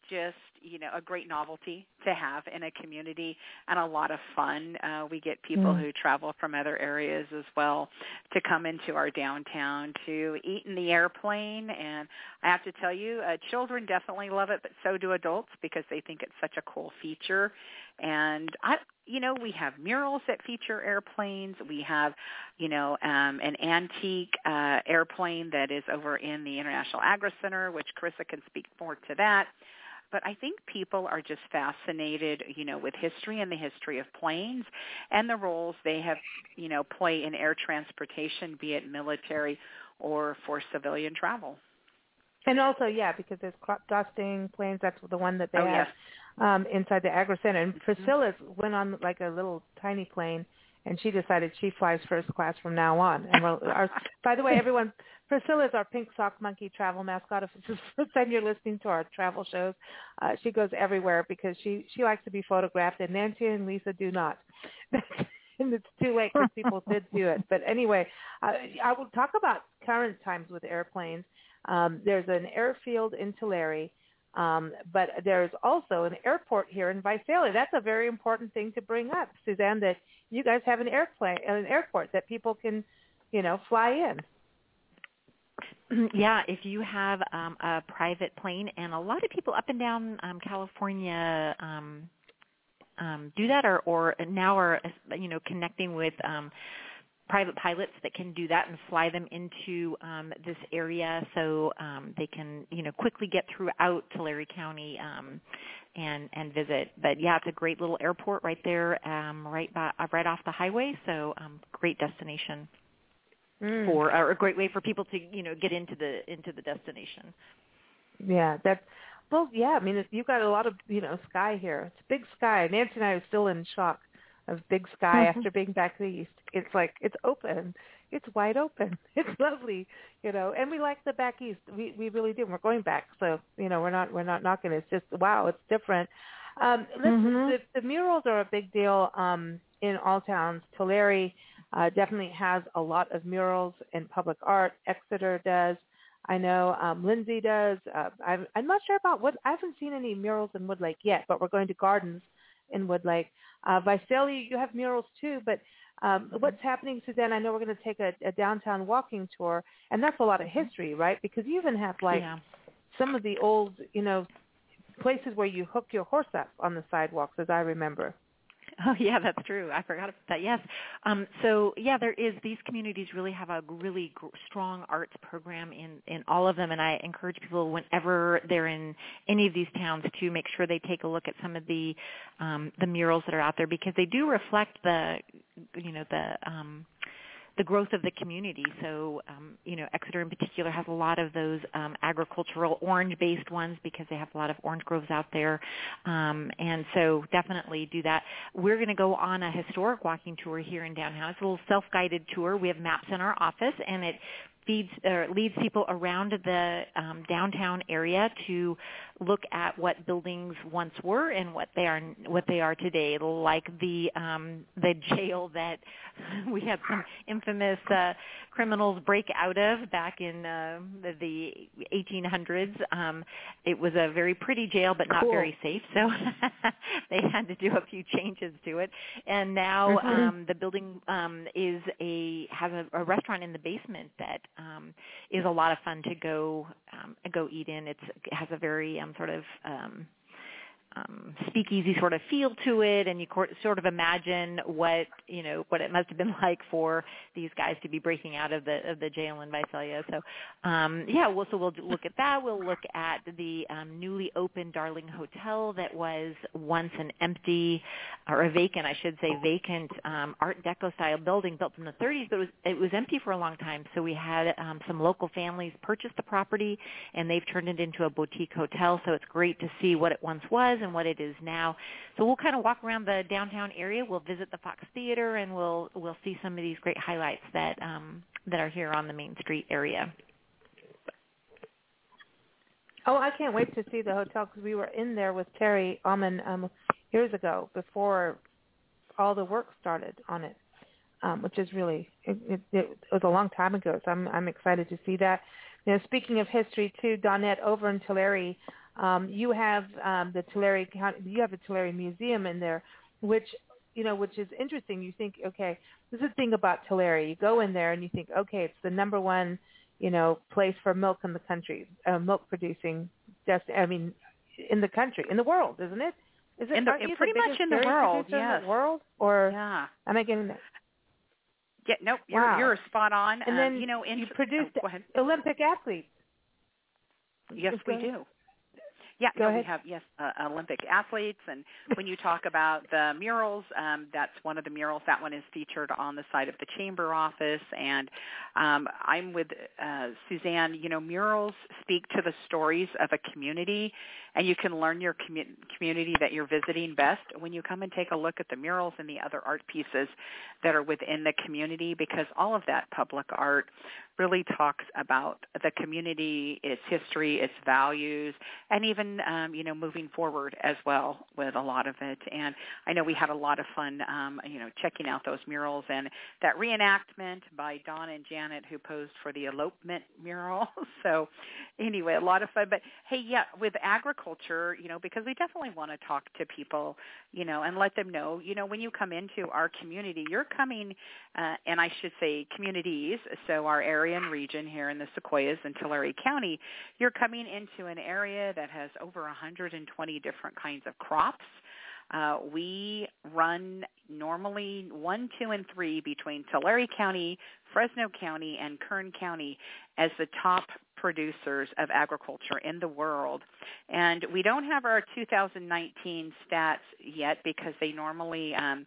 just, a great novelty to have in a community and a lot of fun. We get people who travel from other areas as well to come into our downtown to eat in the airplane. And I have to tell you, children definitely love it, but so do adults because they think it's such a cool feature. And we have murals that feature airplanes. We have, an antique airplane that is over in the International Agri Center, which Carissa can speak more to that. But I think people are just fascinated, with history and the history of planes and the roles they have, play in air transportation, be it military or for civilian travel. And also, because there's crop dusting planes. That's the one that they have inside the Agri Center. And Priscilla went on like a little tiny plane, and she decided she flies first class from now on. And by the way, everyone, Priscilla is our pink sock monkey travel mascot. If this is the first time you're listening to our travel shows, she goes everywhere because she likes to be photographed, and Nancy and Lisa do not. And it's too late because people did do it. But anyway, I will talk about current times with airplanes. There's an airfield in Tulare, but there's also an airport here in Visalia. That's a very important thing to bring up, Suzanne, that you guys have an airport that people can, fly in. Yeah, if you have a private plane, and a lot of people up and down California do that, or now are connecting with private pilots that can do that and fly them into this area, so they can quickly get throughout Tulare County and visit. But yeah, it's a great little airport right there, right off the highway. So great destination or a great way for people to get into the destination. Yeah, I mean, you've got a lot of sky here. It's big sky. Nancy and I are still in shock of big sky after being back to the east. It's like it's open. It's wide open. It's lovely, and we like the back east. We really do. We're going back, so we're not knocking it. It's just wow, it's different. The murals are a big deal in all towns. Tulare definitely has a lot of murals in public art. Exeter does. I know Lindsay does. I'm not sure about I haven't seen any murals in Woodlake yet, but we're going to Gardens in Woodlake. Visalia, you have murals too, but what's happening, Suzanne, I know we're going to take a downtown walking tour, and that's a lot of history, right? Because you even have some of the old, places where you hook your horse up on the sidewalks, as I remember. Oh, yeah, that's true. I forgot about that. Yes. So, yeah, these communities really have a really strong arts program in all of them, and I encourage people whenever they're in any of these towns to make sure they take a look at some of the murals that are out there, because they do reflect the growth of the community. So, Exeter in particular has a lot of those agricultural orange-based ones because they have a lot of orange groves out there. And so definitely do that. We're going to go on a historic walking tour here in downtown. It's a little self-guided tour. We have maps in our office, and it leads people around the downtown area to look at what buildings once were and what they are today, like the jail that we had some infamous criminals break out of back in the 1800s. It was a very pretty jail, but not very safe, so they had to do a few changes to it. And now the building has a restaurant in the basement that is a lot of fun to go eat in. It has a very sort of speakeasy sort of feel to it, and you sort of imagine what it must have been like for these guys to be breaking out of the jail in Visalia. So we'll look at that. We'll look at the newly opened Darling Hotel that was once an empty, or a vacant, I should say, Art Deco style building built in the 30s, but it was empty for a long time. So we had some local families purchase the property, and they've turned it into a boutique hotel. So it's great to see what it once was and what it is now. So we'll kind of walk around the downtown area. We'll visit the Fox Theater, and we'll see some of these great highlights that are here on the Main Street area. Oh, I can't wait to see the hotel, because we were in there with Terry Alman years ago before all the work started on it, which is really it was a long time ago. So I'm excited to see that. Speaking of history too, Donette, over in Tulare, You have the Tulare County. You have the Tulare Museum in there, which is interesting. You think, okay, this is the thing about Tulare. You go in there and you think, okay, it's the number one, place for milk in the country, milk producing. In the country, in the world, isn't it? Is it pretty much in the world? Yes. In the world, or yeah. Am I getting that? Yeah, nope. Wow. You're spot on. And then you produced go ahead. Olympic athletes. Yes, we do. Yeah, we have, Olympic athletes. And when you talk about the murals, that's one of the murals. That one is featured on the side of the chamber office. And I'm with Suzanne. Murals speak to the stories of a community, and you can learn your community that you're visiting best when you come and take a look at the murals and the other art pieces that are within the community, because all of that public art really talks about the community, its history, its values, and even, moving forward as well with a lot of it. And I know we had a lot of fun, checking out those murals and that reenactment by Dawn and Janet who posed for the elopement mural. So anyway, a lot of fun. But, hey, with agriculture, because we definitely want to talk to people, and let them know, when you come into our community, you're coming, and I should say communities, so our area and region here in the Sequoias and Tulare County, you're coming into an area that has over 120 different kinds of crops. We run normally 1, 2, and 3 between Tulare County, Fresno County, and Kern County as the top producers of agriculture in the world. And we don't have our 2019 stats yet because they normally, our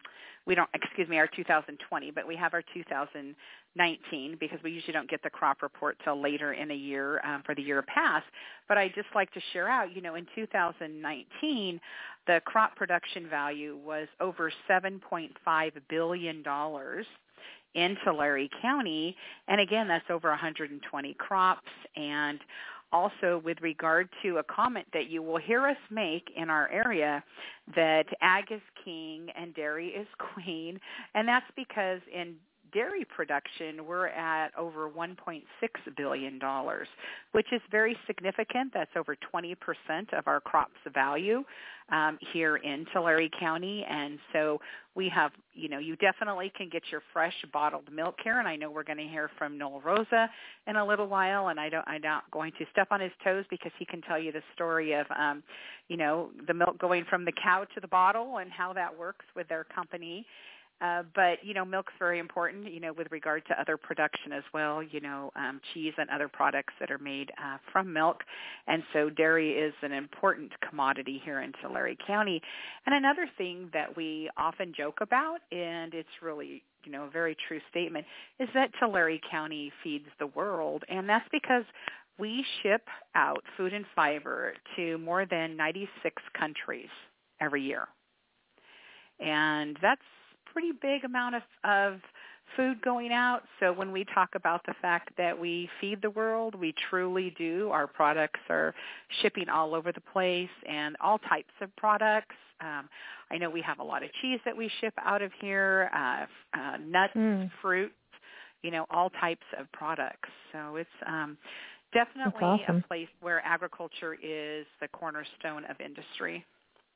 2020, but we have our 2019 because we usually don't get the crop report till later in a year for the year past. But I'd just like to share out, in 2019, the crop production value was over $7.5 billion in Tulare County. And again, that's over 120 crops. And also with regard to a comment that you will hear us make in our area, that ag is king and dairy is queen. And that's because in dairy production, we're at over $1.6 billion, which is very significant. That's over 20% of our crop's value here in Tulare County. And so we have, you definitely can get your fresh bottled milk here. And I know we're going to hear from Noel Rosa in a little while. And I'm not going to step on his toes because he can tell you the story of, the milk going from the cow to the bottle and how that works with their company. But, milk's very important, with regard to other production as well, cheese and other products that are made from milk. And so dairy is an important commodity here in Tulare County. And another thing that we often joke about, and it's really, a very true statement, is that Tulare County feeds the world. And that's because we ship out food and fiber to more than 96 countries every year. And that's pretty big amount of food going out. So when we talk about the fact that we feed the world, we truly do. Our products are shipping all over the place and all types of products. I know we have a lot of cheese that we ship out of here, nuts, fruit, all types of products. So it's definitely awesome. A place where agriculture is the cornerstone of industry.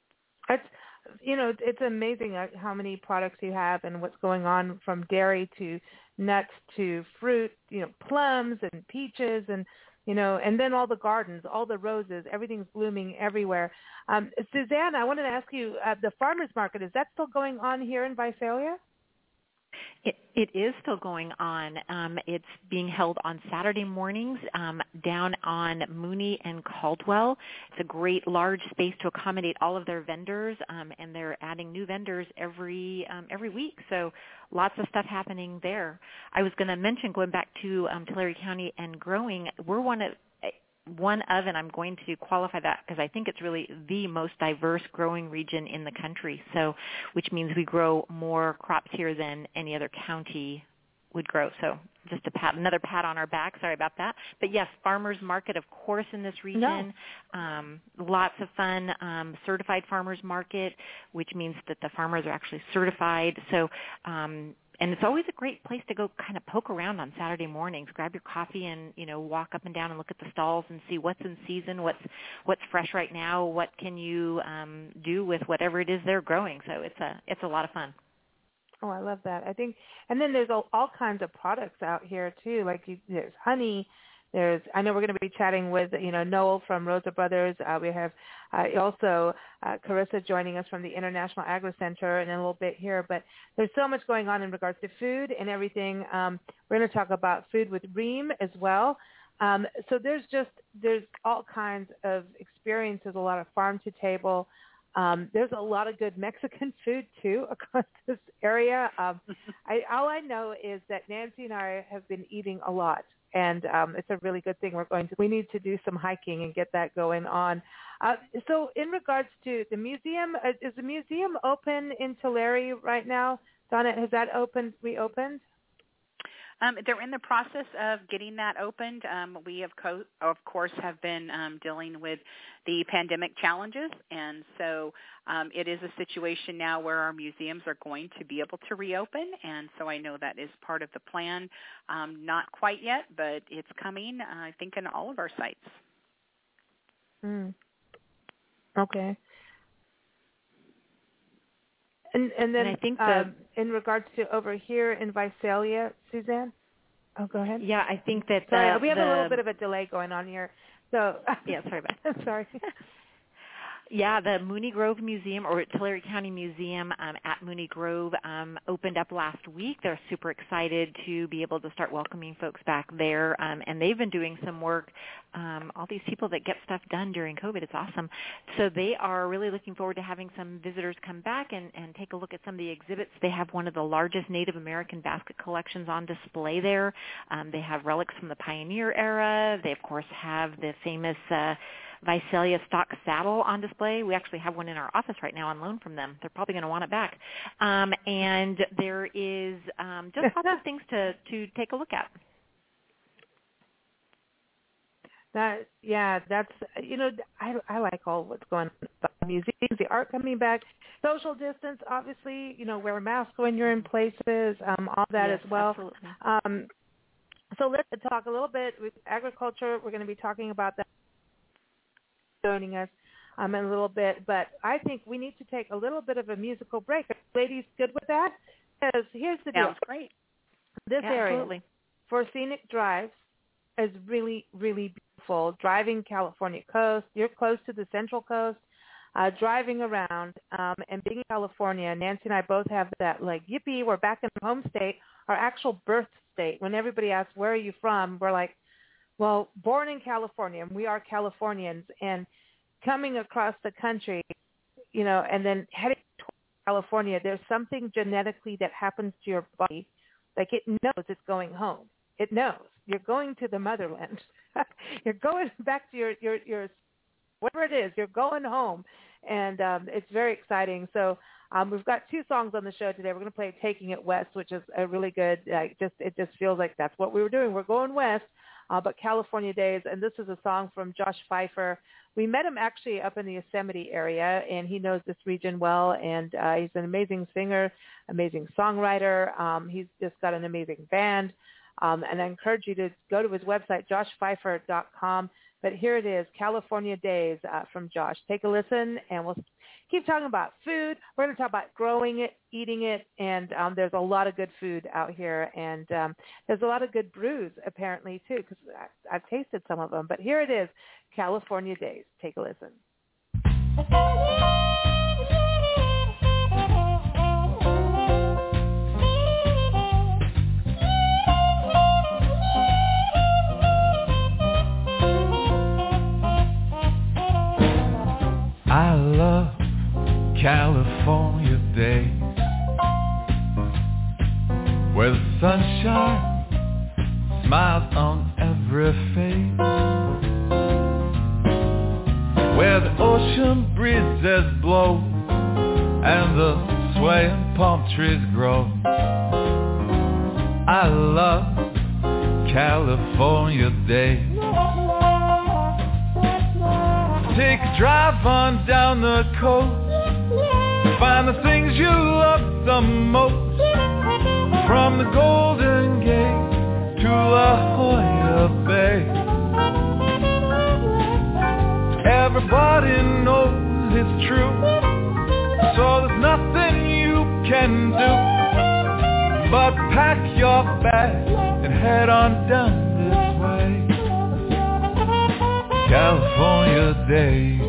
It's amazing how many products you have and what's going on from dairy to nuts to fruit, plums and peaches and, and then all the gardens, all the roses, everything's blooming everywhere. Suzanne, I wanted to ask you, the farmers market, is that still going on here in Visalia? It is still going on. It's being held on Saturday mornings down on Mooney and Caldwell. It's a great large space to accommodate all of their vendors, and they're adding new vendors every week. So lots of stuff happening there. I was going to mention, going back to Tulare County and growing, we're one of, and I'm going to qualify that because I think it's really the most diverse growing region in the country. So, which means we grow more crops here than any other county would grow. So just another pat on our back. Sorry about that. But yes, farmers market, of course, in this region. Lots of fun. Certified farmers market, which means that the farmers are actually certified. So And it's always a great place to go kind of poke around on Saturday mornings, grab your coffee and, walk up and down and look at the stalls and see what's in season, what's fresh right now, what can you do with whatever it is they're growing. So it's a lot of fun. Oh, I love that. I think, and then there's all kinds of products out here too. Like there's honey. I know we're going to be chatting with, Noel from Rosa Brothers. We have also Carissa joining us from the International Agri Center in a little bit here. But there's so much going on in regards to food and everything. We're going to talk about food with Reem as well. So there's all kinds of experiences, a lot of farm to table. There's a lot of good Mexican food, too, across this area. All I know is that Nancy and I have been eating a lot, and it's a really good thing. We need to do some hiking and get that going on. So in regards to the museum, is the museum open in Tulare right now? Donna, has that reopened? They're in the process of getting that opened. We, of course, have been dealing with the pandemic challenges, and so it is a situation now where our museums are going to be able to reopen, and so I know that is part of the plan. Not quite yet, but it's coming, I think, in all of our sites. Okay. And then I think in regards to over here in Visalia, Suzanne? Oh, go ahead. Yeah, I think that we have a little bit of a delay going on here. So yeah, sorry about that. Sorry. Yeah, the Mooney Grove Museum, or Tulare County Museum at Mooney Grove, opened up last week. They're super excited to be able to start welcoming folks back there, and they've been doing some work. All these people that get stuff done during COVID, it's awesome. So they are really looking forward to having some visitors come back and take a look at some of the exhibits. They have one of the largest Native American basket collections on display there. They have relics from the pioneer era. They, of course, have the famous Visalia stock saddle on display. We actually have one in our office right now on loan from them. They're probably going to want it back. And there is just lots of things to take a look at. That's I like all what's going on. The museums, the art coming back, social distance, obviously, wear a mask when you're in places, all that yes, as well. Absolutely. So let's talk a little bit with agriculture. We're going to be talking about that. Joining us in a little bit, but I think we need to take a little bit of a musical break. Are ladies good with that? Because here's the deal. Sounds great. This area Absolutely. for scenic drives is really, really beautiful. Driving California coast, you're close to the Central Coast, driving around and being in California. Nancy and I both have that, like, yippee, we're back in our home state, our actual birth state. When everybody asks, where are you from, we're like, well, born in California, and we are Californians, and coming across the country, and then heading to California, there's something genetically that happens to your body. Like, it knows it's going home. It knows. You're going to the motherland. You're going back to your whatever it is. You're going home, and it's very exciting. So we've got two songs on the show today. We're going to play Taking It West, which is a really good, it just feels like that's what we were doing. We're going west. But California Days, and this is a song from Josh Pfeiffer. We met him actually up in the Yosemite area, and he knows this region well, and he's an amazing singer, amazing songwriter. He's just got an amazing band, and I encourage you to go to his website, joshpfeiffer.com. But here it is, California Days from Josh. Take a listen, and we'll keep talking about food. We're going to talk about growing it, eating it, and there's a lot of good food out here, and there's a lot of good brews apparently too, because I've tasted some of them. But here it is, California Days. Take a listen. I love California days where the sunshine smiles on every face, where the ocean breezes blow and the swaying palm trees grow. I love California days. Take a drive on down the coast, find the things you love the most, from from the Golden Gate to La Jolla Bay. Everybody knows it's true, so there's nothing you can do but pack your bags and head on down this way. California Days.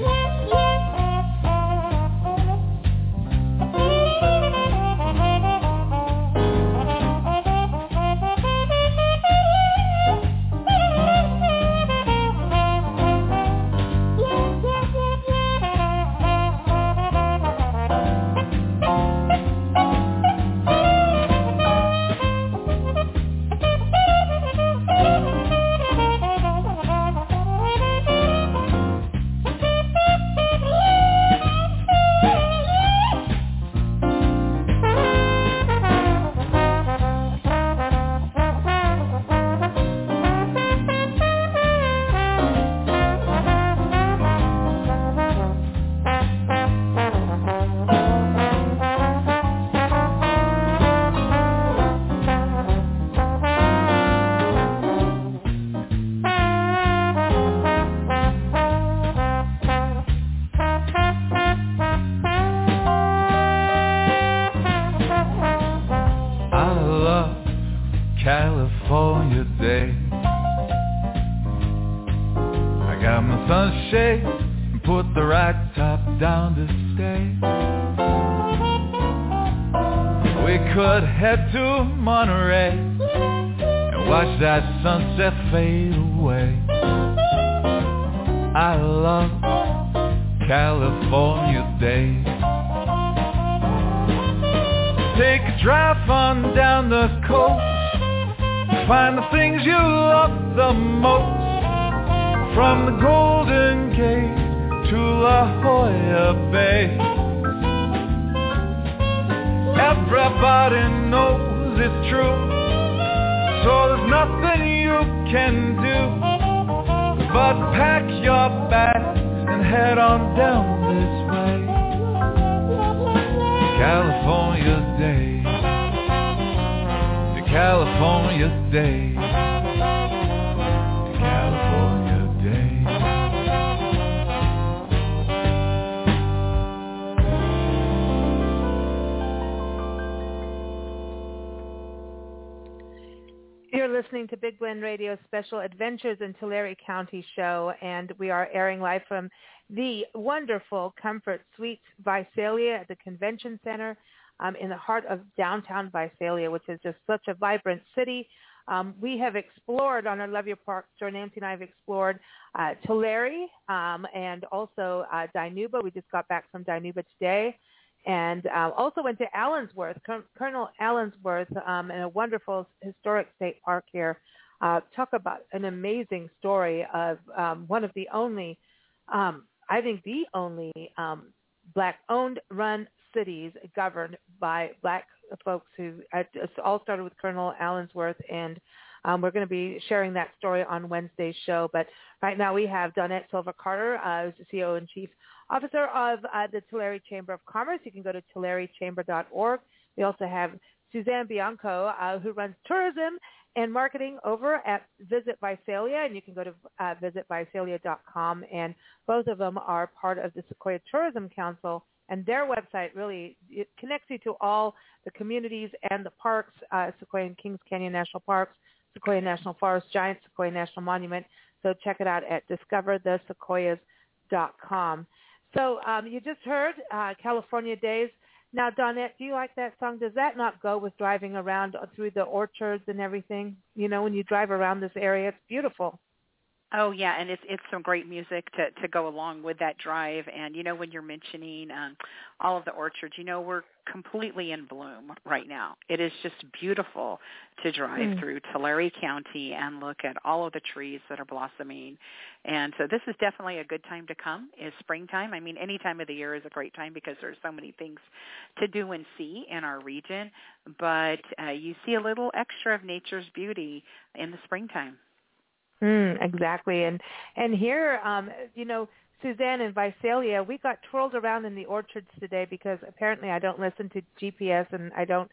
California Day. I got my sunshade and put the right top down to stay. We could head to Monterey and watch that sunset fade away. I love California Day. Take a drive on down the coast, find the things you love the most, from the Golden Gate to La Jolla Bay. Everybody knows it's true, so there's nothing you can do but pack your bags and head on down this way. California Day. California Day, California Day. You're listening to Big Blend Radio's Special Adventures in Tulare County show, and we are airing live from the wonderful Comfort Suites Visalia at the Convention Center. In the heart of downtown Visalia, which is just such a vibrant city. We have explored on our Love Your Park tour. Nancy and I have explored Tulare and also Dinuba. We just got back from Dinuba today, and also went to Allensworth, Colonel Allensworth, in a wonderful historic state park here. Talk about an amazing story of one of the only, I think the only Black-owned, run cities governed by Black folks who all started with Colonel Allensworth, and we're going to be sharing that story on Wednesday's show. But right now we have Donette Silva Carter, who's the CEO and Chief Officer of the Tulare Chamber of Commerce. You can go to tularechamber.org. We also have Suzanne Bianco, who runs tourism and marketing over at Visit Visalia, and you can go to visitvisalia.com, and both of them are part of the Sequoia Tourism Council. And their website really, it connects you to all the communities and the parks, Sequoia and Kings Canyon National Parks, Sequoia National Forest, Giant Sequoia National Monument. So check it out at discoverthesequoias.com. So you just heard California Days. Now, Donette, do you like that song? Does that not go with driving around through the orchards and everything? You know, when you drive around this area, it's beautiful. Oh yeah, and it's some great music to go along with that drive. And you know, when you're mentioning all of the orchards, you know, we're completely in bloom right now. It is just beautiful to drive through Tulare County and look at all of the trees that are blossoming. And so this is definitely a good time to come. Is springtime. I mean, any time of the year is a great time because there's so many things to do and see in our region. But you see a little extra of nature's beauty in the springtime. Exactly. And here, you know, Suzanne and Visalia, we got twirled around in the orchards today because apparently I don't listen to GPS and I don't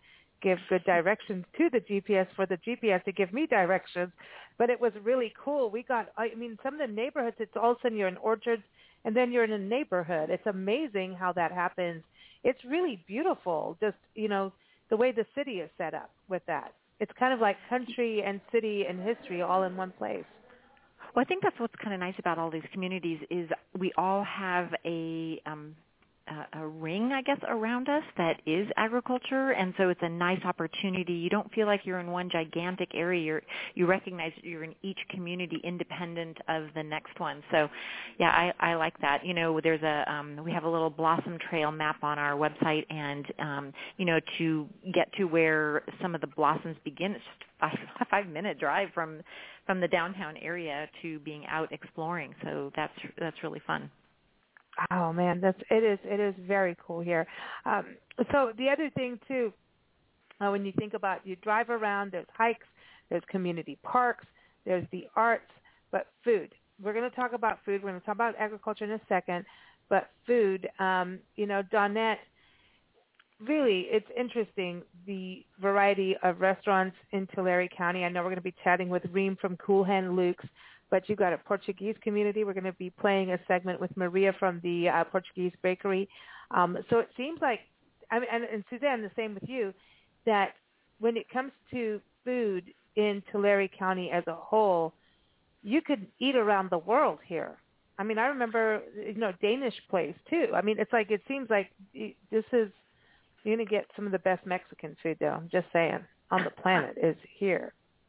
give good directions to the GPS for the GPS to give me directions. But it was really cool. Some of the neighborhoods, it's all of a sudden you're in orchards, and then you're in a neighborhood. It's amazing how that happens. It's really beautiful, just, the way the city is set up with that. It's kind of like country and city and history all in one place. Well, I think that's what's kind of nice about all these communities is we all have a ring, I guess, around us that is agriculture, and so it's a nice opportunity. You don't feel like you're in one gigantic area. You recognize that you're in each community independent of the next one. So, yeah, I like that. There's we have a little Blossom Trail map on our website, and to get to where some of the blossoms begin, it's just a 5-minute drive from the downtown area to being out exploring. So that's really fun. Oh man, it is very cool here. So the other thing too, when you think about, you drive around, there's hikes, there's community parks, there's the arts, but food. We're going to talk about food. We're going to talk about agriculture in a second, but food. Dawnette, really, it's interesting the variety of restaurants in Tulare County. I know we're going to be chatting with Reem from Cool Hand Luke's. But you've got a Portuguese community. We're going to be playing a segment with Maria from the Portuguese Bakery. So it seems like, and Suzanne, the same with you, that when it comes to food in Tulare County as a whole, you could eat around the world here. I remember, Danish place too. It's like, it seems like you're going to get some of the best Mexican food, though. I'm just saying, on the planet is here.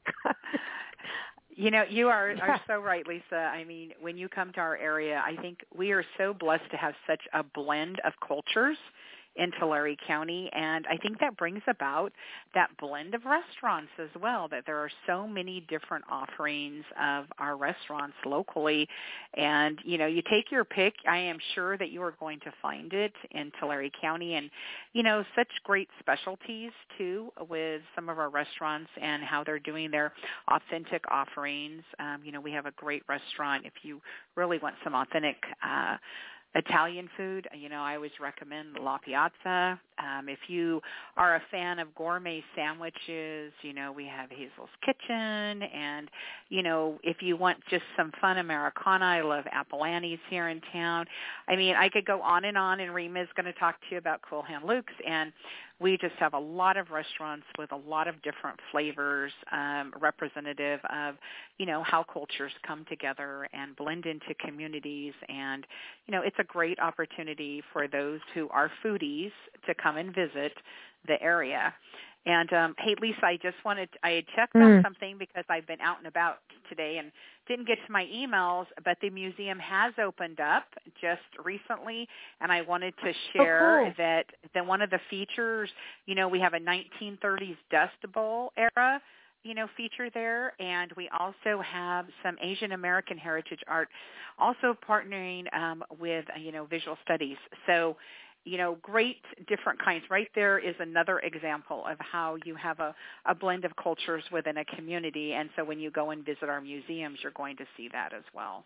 You are so right, Lisa. When you come to our area, I think we are so blessed to have such a blend of cultures in Tulare County, and I think that brings about that blend of restaurants as well, that there are so many different offerings of our restaurants locally, and, you take your pick. I am sure that you are going to find it in Tulare County, and, such great specialties, too, with some of our restaurants and how they're doing their authentic offerings. We have a great restaurant if you really want some authentic Italian food. I always recommend La Piazza. If you are a fan of gourmet sandwiches, we have Hazel's Kitchen. And, if you want just some fun Americana, I love Apolani's here in town. I could go on, and Rima is going to talk to you about Cool Hand Luke's. And we just have a lot of restaurants with a lot of different flavors, representative of, how cultures come together and blend into communities. And, it's a great opportunity for those who are foodies to come and visit the area. And, hey, Lisa, I had checked on something because I've been out and about today and didn't get to my emails, but the museum has opened up just recently, and I wanted to share that one of the features, we have a 1930s Dust Bowl era, feature there, and we also have some Asian American heritage art also partnering with, visual studies. So, great different kinds. Right there is another example of how you have a blend of cultures within a community. And so when you go and visit our museums, you're going to see that as well.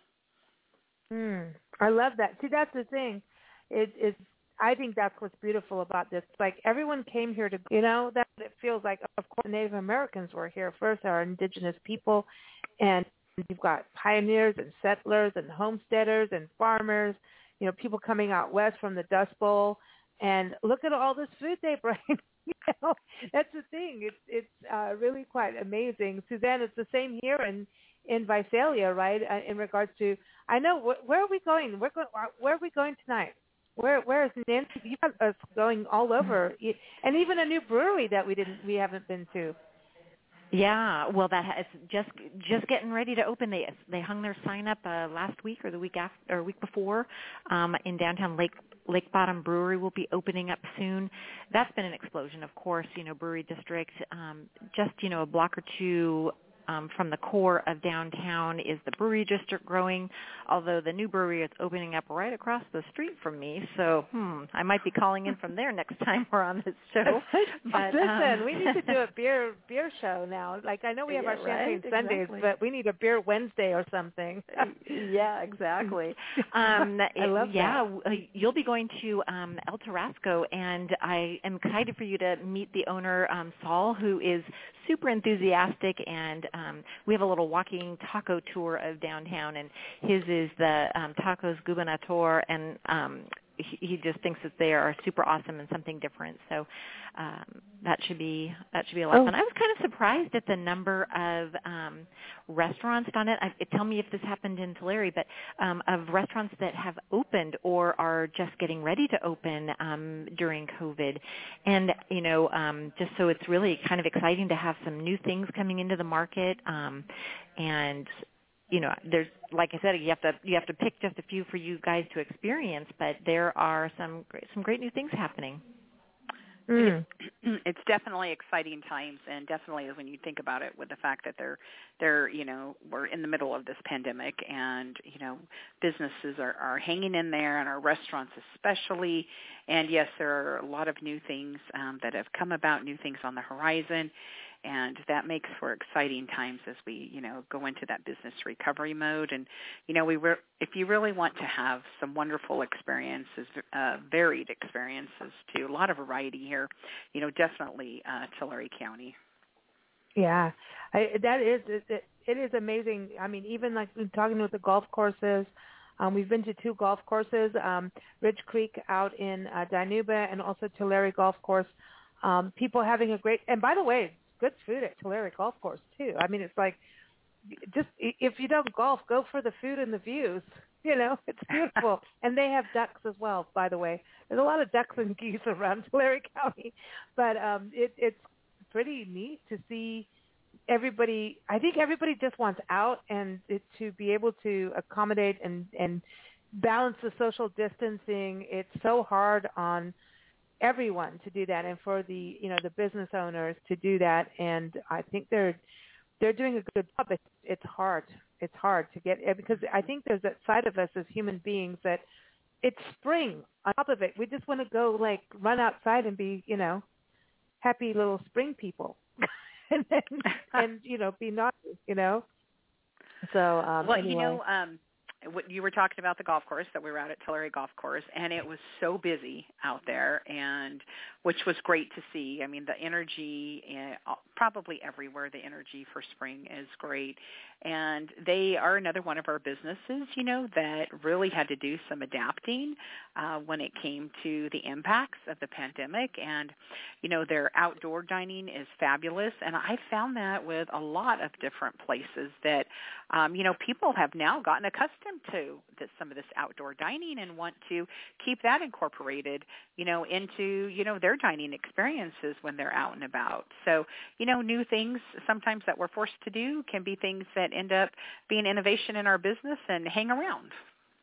I love that. See, that's the thing. I think that's what's beautiful about this. Like, everyone came here to, that it feels like, of course, the Native Americans were here first, our indigenous people. And you've got pioneers and settlers and homesteaders and farmers, people coming out west from the Dust Bowl, and look at all this food they bring. That's the thing. It's really quite amazing. Suzanne, it's the same here in Visalia, right? In regards to, I know, where are we going? Where are we going tonight? Where is Nancy? You got us going all over, and even a new brewery that we haven't been to. Yeah, well, that is just getting ready to open. They hung their sign up last week or the week after or week before in downtown Lake Bottom Brewery will be opening up soon. That's been an explosion, of course. Brewery district, just a block or two from the core of downtown is the brewery district growing, although the new brewery is opening up right across the street from me. So I might be calling in from there next time we're on this show. But, listen, we need to do a beer show now. Like, I know we have our Champagne Sundays, but we need a beer Wednesday or something. Yeah, exactly. I love that. You'll be going to El Tarasco, and I am excited for you to meet the owner, Saul, who is super enthusiastic, and we have a little walking taco tour of downtown, and his is the Tacos Gubernator, and he just thinks that they are super awesome and something different. So that should be a lot of fun. I was kind of surprised at the number of restaurants on it. Tell me if this happened in Tulare, but of restaurants that have opened or are just getting ready to open during COVID. And, just so it's really kind of exciting to have some new things coming into the market. And there's, like I said, you have to pick just a few for you guys to experience, but there are some great new things happening. It's definitely exciting times, and definitely when you think about it, with the fact that they're we're in the middle of this pandemic, and businesses are hanging in there, and our restaurants especially. And yes, there are a lot of new things that have come about, new things on the horizon. And that makes for exciting times as we, go into that business recovery mode. And, if you really want to have some wonderful experiences, varied experiences too, a lot of variety here, definitely Tulare County. Yeah, it is amazing. I mean, even like talking with the golf courses, we've been to 2 golf courses, Ridge Creek out in Dinuba, and also Tulare Golf Course. People having a great, and by the way, good food at Tulare Golf Course too. I mean, it's like, just if you don't golf, go for the food and the views. It's beautiful. And they have ducks as well, by the way. There's a lot of ducks and geese around Tulare County, but it's pretty neat to see everybody. I think everybody just wants out, and to be able to accommodate and balance the social distancing. It's so hard on everyone to do that, and for the the business owners to do that, and I think they're doing a good job. It's hard to get, because I think there's that side of us as human beings that it's spring. On top of it, we just want to go run outside and be happy little spring people, and be naughty. So anyway. What you were talking about, the golf course, that we were out at Tulare Golf Course, and it was so busy out there, and which was great to see. I mean, the energy, probably everywhere, the energy for spring is great. And they are another one of our businesses, that really had to do some adapting when it came to the impacts of the pandemic. And, their outdoor dining is fabulous. And I found that with a lot of different places that, people have now gotten accustomed to some of this outdoor dining and want to keep that incorporated, into, their dining experiences when they're out and about. So, new things sometimes that we're forced to do can be things that end up being innovation in our business and hang around.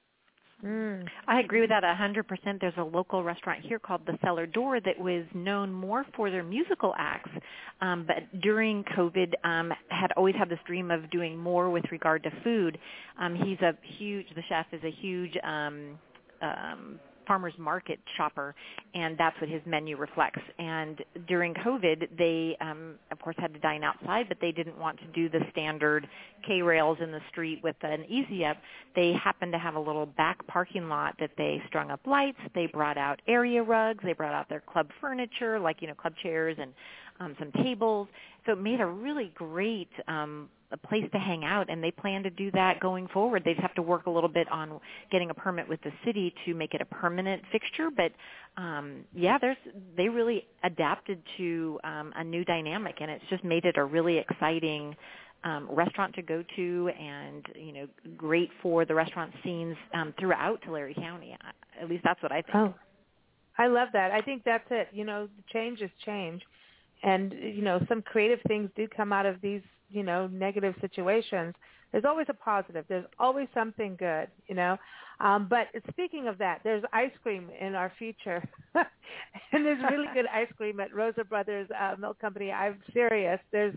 I agree with that 100%. There's a local restaurant here called The Cellar Door that was known more for their musical acts, but during COVID had always had this dream of doing more with regard to food. The chef is a huge farmers market shopper, and that's what his menu reflects. And during COVID, they, of course, had to dine outside, but they didn't want to do the standard K-rails in the street with an easy-up. They happened to have a little back parking lot that they strung up lights. They brought out area rugs. They brought out their club furniture, like, club chairs and some tables. So it made a really great a place to hang out, and they plan to do that going forward. They just have to work a little bit on getting a permit with the city to make it a permanent fixture. But they really adapted to a new dynamic, and it's just made it a really exciting restaurant to go to, and great for the restaurant scenes throughout Tulare County. At least that's what I think. Oh, I love that. I think that's it. Change is change, and some creative things do come out of these negative situations. There's always a positive. There's always something good, But speaking of that, there's ice cream in our future. And there's really good ice cream at Rosa Brothers Milk Company. I'm serious. There's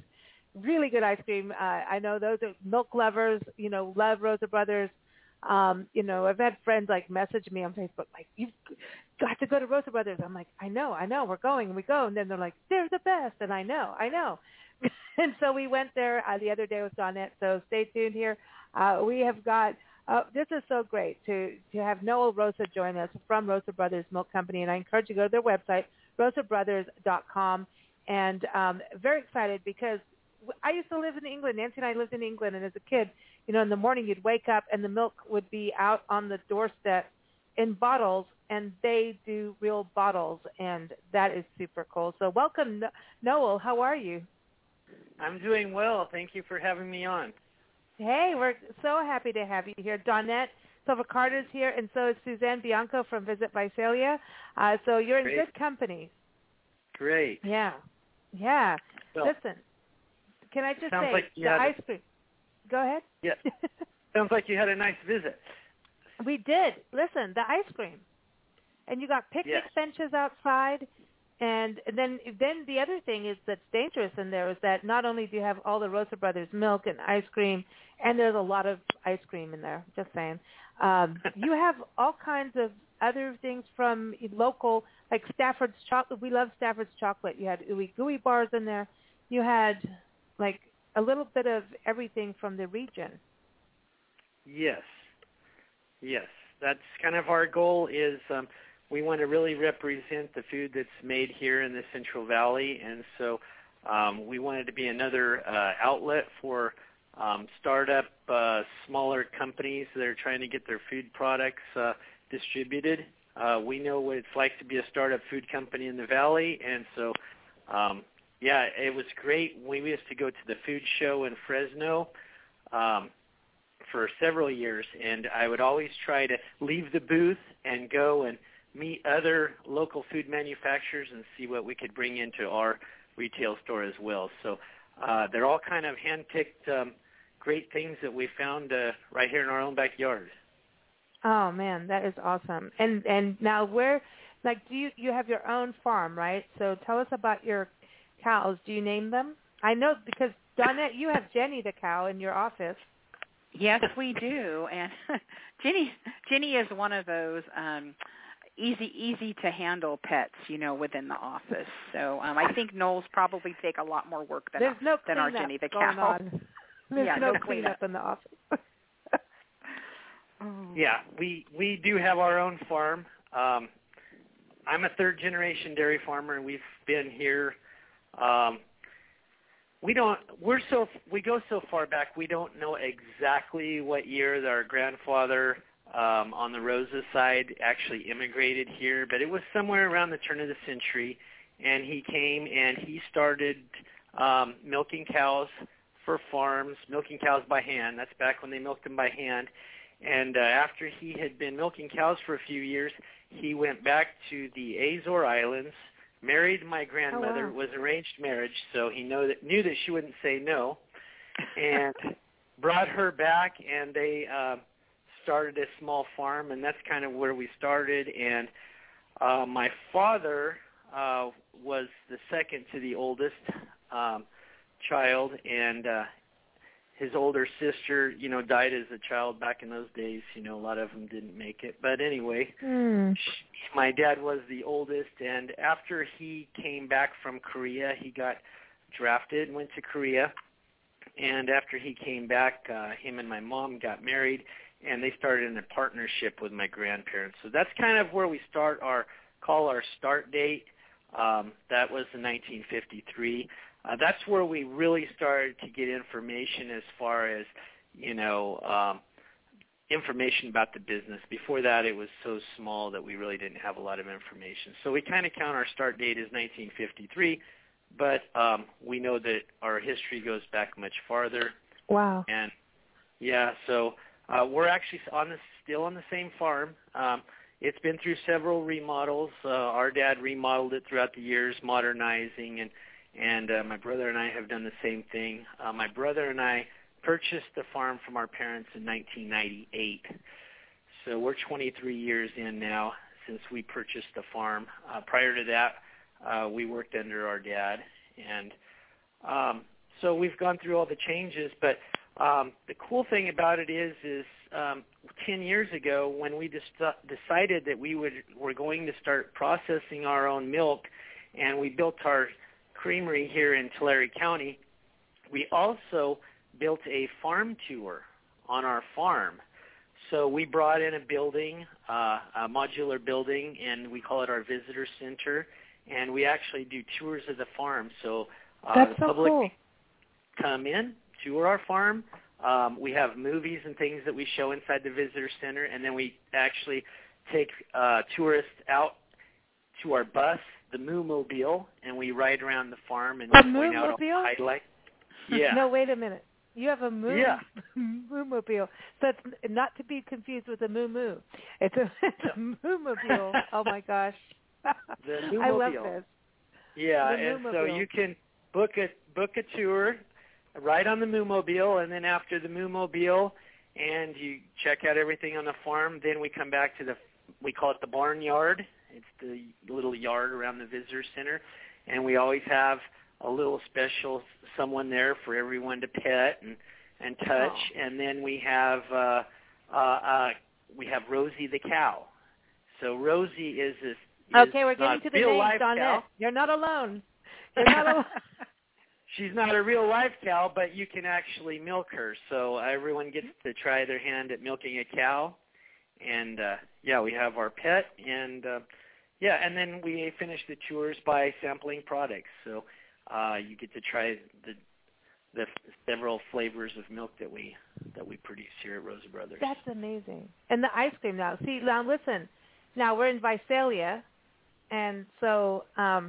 really good ice cream. I know those are milk lovers, love Rosa Brothers. I've had friends like message me on Facebook like, you've got to go to Rosa Brothers. I'm like, I know, we're going, and we go, and then they're like, they're the best, and I know. And so we went there the other day with Dawnette. So stay tuned here. We have got. This is so great to have Noel Rosa join us from Rosa Brothers Milk Company, and I encourage you to go to their website, rosabrothers.com, and very excited because I used to live in England. Nancy and I lived in England, and as a kid, in the morning you'd wake up and the milk would be out on the doorstep in bottles, and they do real bottles, and that is super cool. So welcome, Noel. How are you? I'm doing well. Thank you for having me on. Hey, we're so happy to have you here. Dawnette Silva Carter's here, and so is Suzanne Bianco from Visit Visalia. So you're in good company. Great. Yeah. Well, listen, can I just say, like the ice cream. Go ahead. Yeah. Sounds like you had a nice visit. We did. Listen, the ice cream. And you got picnic benches outside. And then the other thing is that's dangerous in there is that not only do you have all the Rosa Brothers milk and ice cream, and there's a lot of ice cream in there, just saying, you have all kinds of other things from local, like Stafford's chocolate. We love Stafford's chocolate. You had ooey gooey bars in there. You had like a little bit of everything from the region. Yes. That's kind of our goal is we want to really represent the food that's made here in the Central Valley, and so we wanted to be another outlet for startup, smaller companies that are trying to get their food products distributed. We know what it's like to be a startup food company in the Valley, and so, it was great. We used to go to the food show in Fresno for several years, and I would always try to leave the booth and go and meet other local food manufacturers and see what we could bring into our retail store as well. So they're all kind of hand-picked great things that we found right here in our own backyard. Oh, man, that is awesome. And now where, like, do you have your own farm, right? So tell us about your cows. Do you name them? I know because, Dawnette, you have Jenny the cow in your office. Yes, we do. And Jenny is one of those easy to handle pets, within the office. So I think Noel's probably take a lot more work than our Jenny the cow. There's no cleanup in the office. Yeah, we do have our own farm. I'm a third-generation dairy farmer, and we've been here. We go so far back. We don't know exactly what year that our grandfather on the Rosa side actually immigrated here, but it was somewhere around the turn of the century, and he came and he started milking cows for farms, milking cows by hand. That's back when they milked them by hand. And after he had been milking cows for a few years, he went back to the Azores Islands, married my grandmother. It was arranged marriage, so he knew that she wouldn't say no, and brought her back, and they started a small farm, and that's kind of where we started. And my father was the second to the oldest child, and his older sister, died as a child back in those days. A lot of them didn't make it. But anyway, my dad was the oldest, and after he came back from Korea, he got drafted and went to Korea. And after he came back, him and my mom got married, and they started in a partnership with my grandparents. So that's kind of where we call our start date. That was in 1953. That's where we really started to get information as far as, information about the business. Before that, it was so small that we really didn't have a lot of information. So we kind of count our start date as 1953, but we know that our history goes back much farther. Wow. And, so we're actually still on the same farm. It's been through several remodels. Our dad remodeled it throughout the years, modernizing, and my brother and I have done the same thing. My brother and I purchased the farm from our parents in 1998. So we're 23 years in now since we purchased the farm. Prior to that, we worked under our dad. And So we've gone through all the changes, but the cool thing about it is 10 years ago when we decided that we're going to start processing our own milk, and we built our creamery here in Tulare County, we also built a farm tour on our farm. So we brought in a building, a modular building, and we call it our visitor center, and we actually do tours of the farm. So That's the so public cool. come in, tour our farm. We have movies and things that we show inside the visitor center, and then we actually take tourists out to our bus, the Moo Mobile, and we ride around the farm and point out all the highlights. Yeah. No, wait a minute. You have a Moo Mobile. So it's not to be confused with a Moo Moo. It's a Moo Mobile. Oh my gosh. The Moo Mobile. I love this. Yeah, and so you can book a tour right on the Moo Mobile, and then after the Moo Mobile, and you check out everything on the farm, then we come back to we call it the barnyard. It's the little yard around the visitor center, and we always have a little special someone there for everyone to pet and touch. Oh. And then we have Rosie the cow. So Rosie is this. Okay, we're getting to the names on it. You're not alone. You're not alone. She's not a real live cow, but you can actually milk her. So everyone gets to try their hand at milking a cow. And, we have our pet. And, and then we finish the tours by sampling products. So you get to try the several flavors of milk that we produce here at Rosa Brothers. That's amazing. And the ice cream now. See, now listen. Now we're in Visalia, and so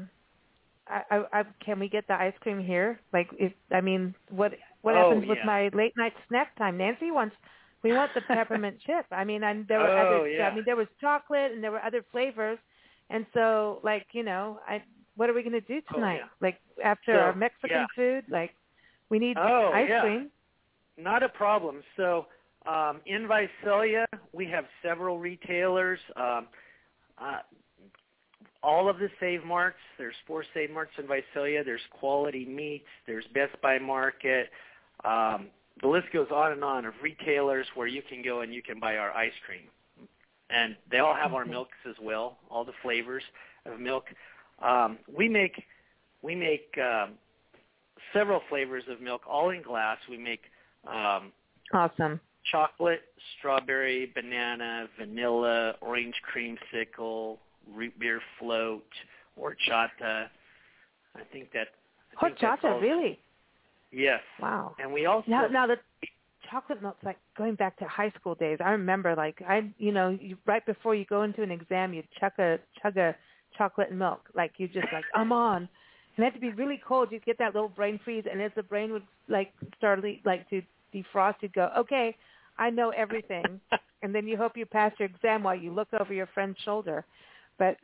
can we get the ice cream here? Like, what happens with my late night snack time? Nancy wants. We want the peppermint chip. I mean, there were there was chocolate and there were other flavors, and so what are we going to do tonight? Oh, yeah. Like after our Mexican food, like we need ice cream. Not a problem. So in Visalia, we have several retailers. All of the Save Marts. There's 4 Save Marts in Visalia. There's Quality Meats. There's Best Buy Market. The list goes on and on of retailers where you can go and you can buy our ice cream. And they all have our milks as well, all the flavors of milk. We make several flavors of milk, all in glass. We make awesome chocolate, strawberry, banana, vanilla, orange creamsicle, root beer float, horchata. Horchata, really? Yes. Wow. And we also now the chocolate milk's like going back to high school days. I remember, you right before you go into an exam, you chug a chocolate and milk. Like you just I'm on. And it had to be really cold. You'd get that little brain freeze, and as the brain would start to defrost, you'd go, okay, I know everything. And then you hope you pass your exam while you look over your friend's shoulder. But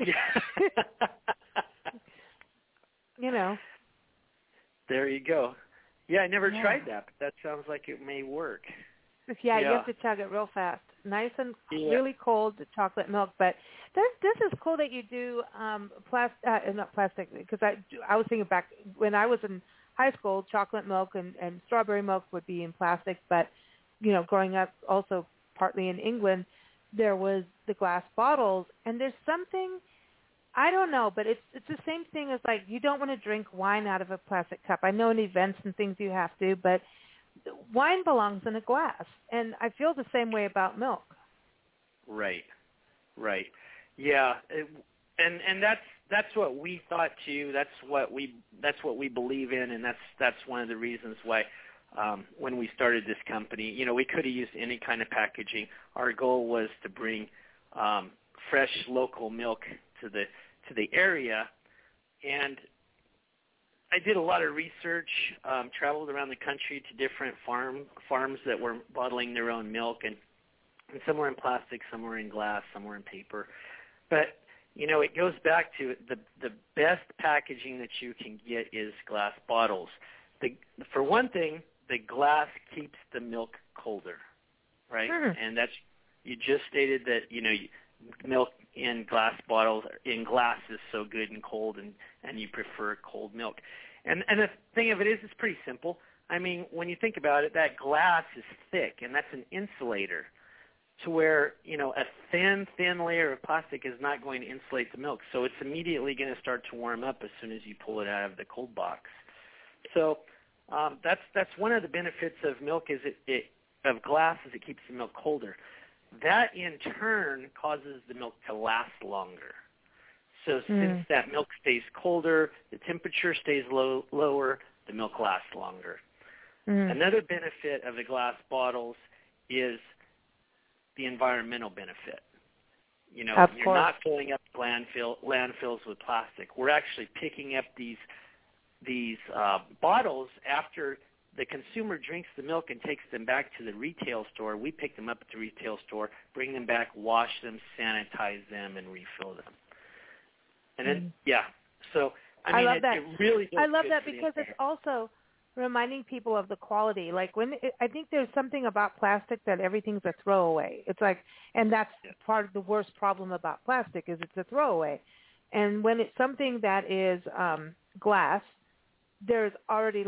There you go. Yeah, I never tried that, but that sounds like it may work. Yeah, you have to chug it real fast. Nice and really cold chocolate milk. But this is cool that you do not plastic, because I was thinking back when I was in high school, chocolate milk and strawberry milk would be in plastic. But, growing up also partly in England, there was the glass bottles. And there's something, I don't know, but it's the same thing as you don't want to drink wine out of a plastic cup. I know in events and things you have to, but wine belongs in a glass, and I feel the same way about milk. Right. Yeah, and that's what we thought too. That's what we believe in, and that's one of the reasons why when we started this company, we could have used any kind of packaging. Our goal was to bring fresh local milk to the area, and I did a lot of research, traveled around the country to different farms that were bottling their own milk, and some were in plastic, some were in glass, some were in paper. But, it goes back to the best packaging that you can get is glass bottles. For one thing, the glass keeps the milk colder, right? And you just stated that, milk in glass bottles, in glass is so good and cold, and you prefer cold milk. And the thing of it is, it's pretty simple. I mean, when you think about it, that glass is thick, and that's an insulator, to where, a thin layer of plastic is not going to insulate the milk. So it's immediately going to start to warm up as soon as you pull it out of the cold box. So that's one of the benefits of milk of glass is it keeps the milk colder. That in turn causes the milk to last longer. So since that milk stays colder, the temperature stays lower, the milk lasts longer. Another benefit of the glass bottles is the environmental benefit. You're not filling up landfills with plastic. We're actually picking up these bottles after the consumer drinks the milk and takes them back to the retail store. We pick them up at the retail store, bring them back, wash them, sanitize them, and refill them. And then, so I love that. It really I love that because it's also reminding people of the quality. Like I think there's something about plastic that everything's a throwaway. It's like, and that's part of the worst problem about plastic is it's a throwaway. And when it's something that is glass, there's already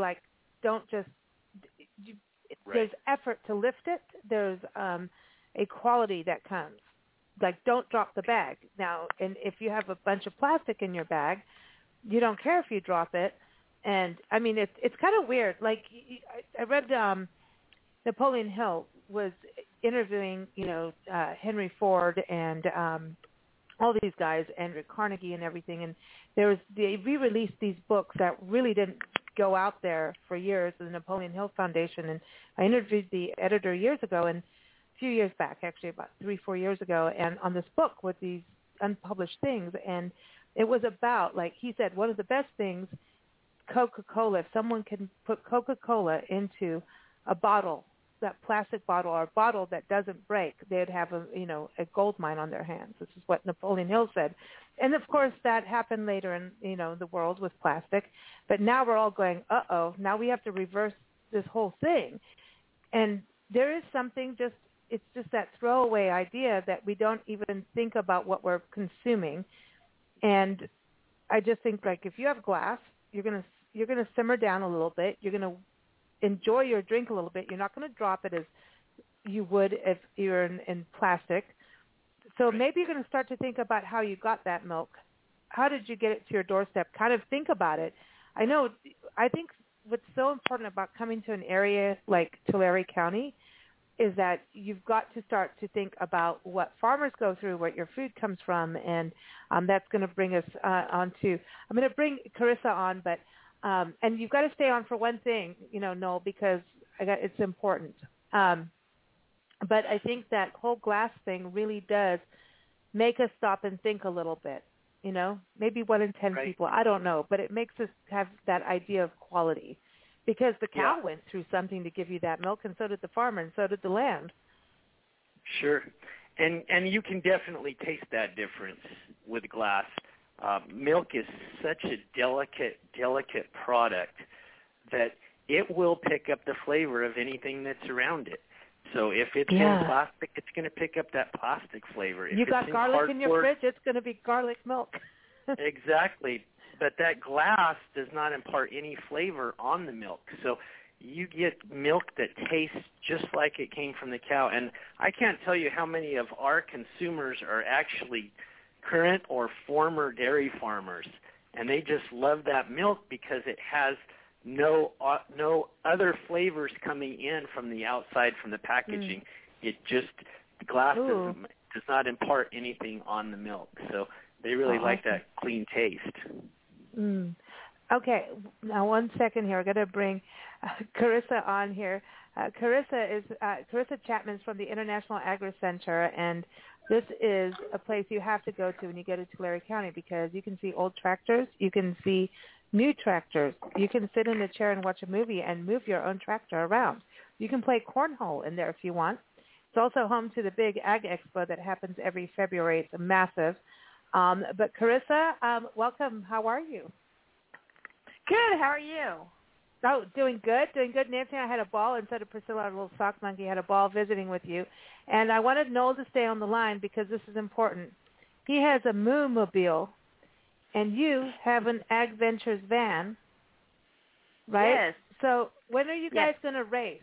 there's effort to lift it. There's a quality that comes. Like, don't drop the bag. Now, and if you have a bunch of plastic in your bag, you don't care if you drop it. And, I mean, it's kind of weird. Like, I read Napoleon Hill was interviewing, Henry Ford and all these guys, Andrew Carnegie and everything. And they re-released these books that really didn't go out there for years, the Napoleon Hill Foundation. And I interviewed the editor years ago, and a few years back, actually about 3-4 years ago, and on this book with these unpublished things. And it was about, like he said, one of the best things, Coca-Cola, if someone can put Coca-Cola into a bottle, that plastic bottle or a bottle that doesn't break, they'd have a gold mine on their hands. This is what Napoleon Hill said. And of course that happened later in, the world with plastic. But now we're all going, uh-oh, now we have to reverse this whole thing. And there is something it's just that throwaway idea that we don't even think about what we're consuming. And I just think, like, if you have glass, you're gonna simmer down a little bit. You're gonna enjoy your drink a little bit. You're not going to drop it as you would if you're in plastic. So maybe you're going to start to think about how you got that milk. How did you get it to your doorstep? Kind of think about it. I think what's so important about coming to an area like Tulare County is that you've got to start to think about what farmers go through, what your food comes from, and that's going to bring us I'm going to bring Carissa on, but and you've got to stay on for one thing, Noel, because it's important. But I think that whole glass thing really does make us stop and think a little bit, maybe 1 in 10 people, I don't know, but it makes us have that idea of quality because the cow went through something to give you that milk, and so did the farmer, and so did the land. Sure. And you can definitely taste that difference with glass. Milk is such a delicate product that it will pick up the flavor of anything that's around it. So if it's in plastic, it's going to pick up that plastic flavor. If you got garlic in your fridge, it's going to be garlic milk. Exactly. But that glass does not impart any flavor on the milk. So you get milk that tastes just like it came from the cow. And I can't tell you how many of our consumers are actually current or former dairy farmers, and they just love that milk because it has no other flavors coming in from the outside, from the packaging. The glass does not impart anything on the milk, so they really like that clean taste. Okay, now 1 second here. I'm going to bring Carissa on here. Carissa Chapman's from the International Agri Center, and this is a place you have to go to when you go to Tulare County because you can see old tractors, you can see new tractors, you can sit in a chair and watch a movie and move your own tractor around. You can play cornhole in there if you want. It's also home to the big Ag Expo that happens every February. It's massive. But Carissa, welcome. How are you? Good. How are you? Oh, doing good. Nancy and I had a ball, instead of Priscilla, our little sock monkey, had a ball visiting with you. And I wanted Noel to stay on the line because this is important. he has a Moo-mobile, and you have an Ag Ventures van, right? Yes. So when are you guys going to race?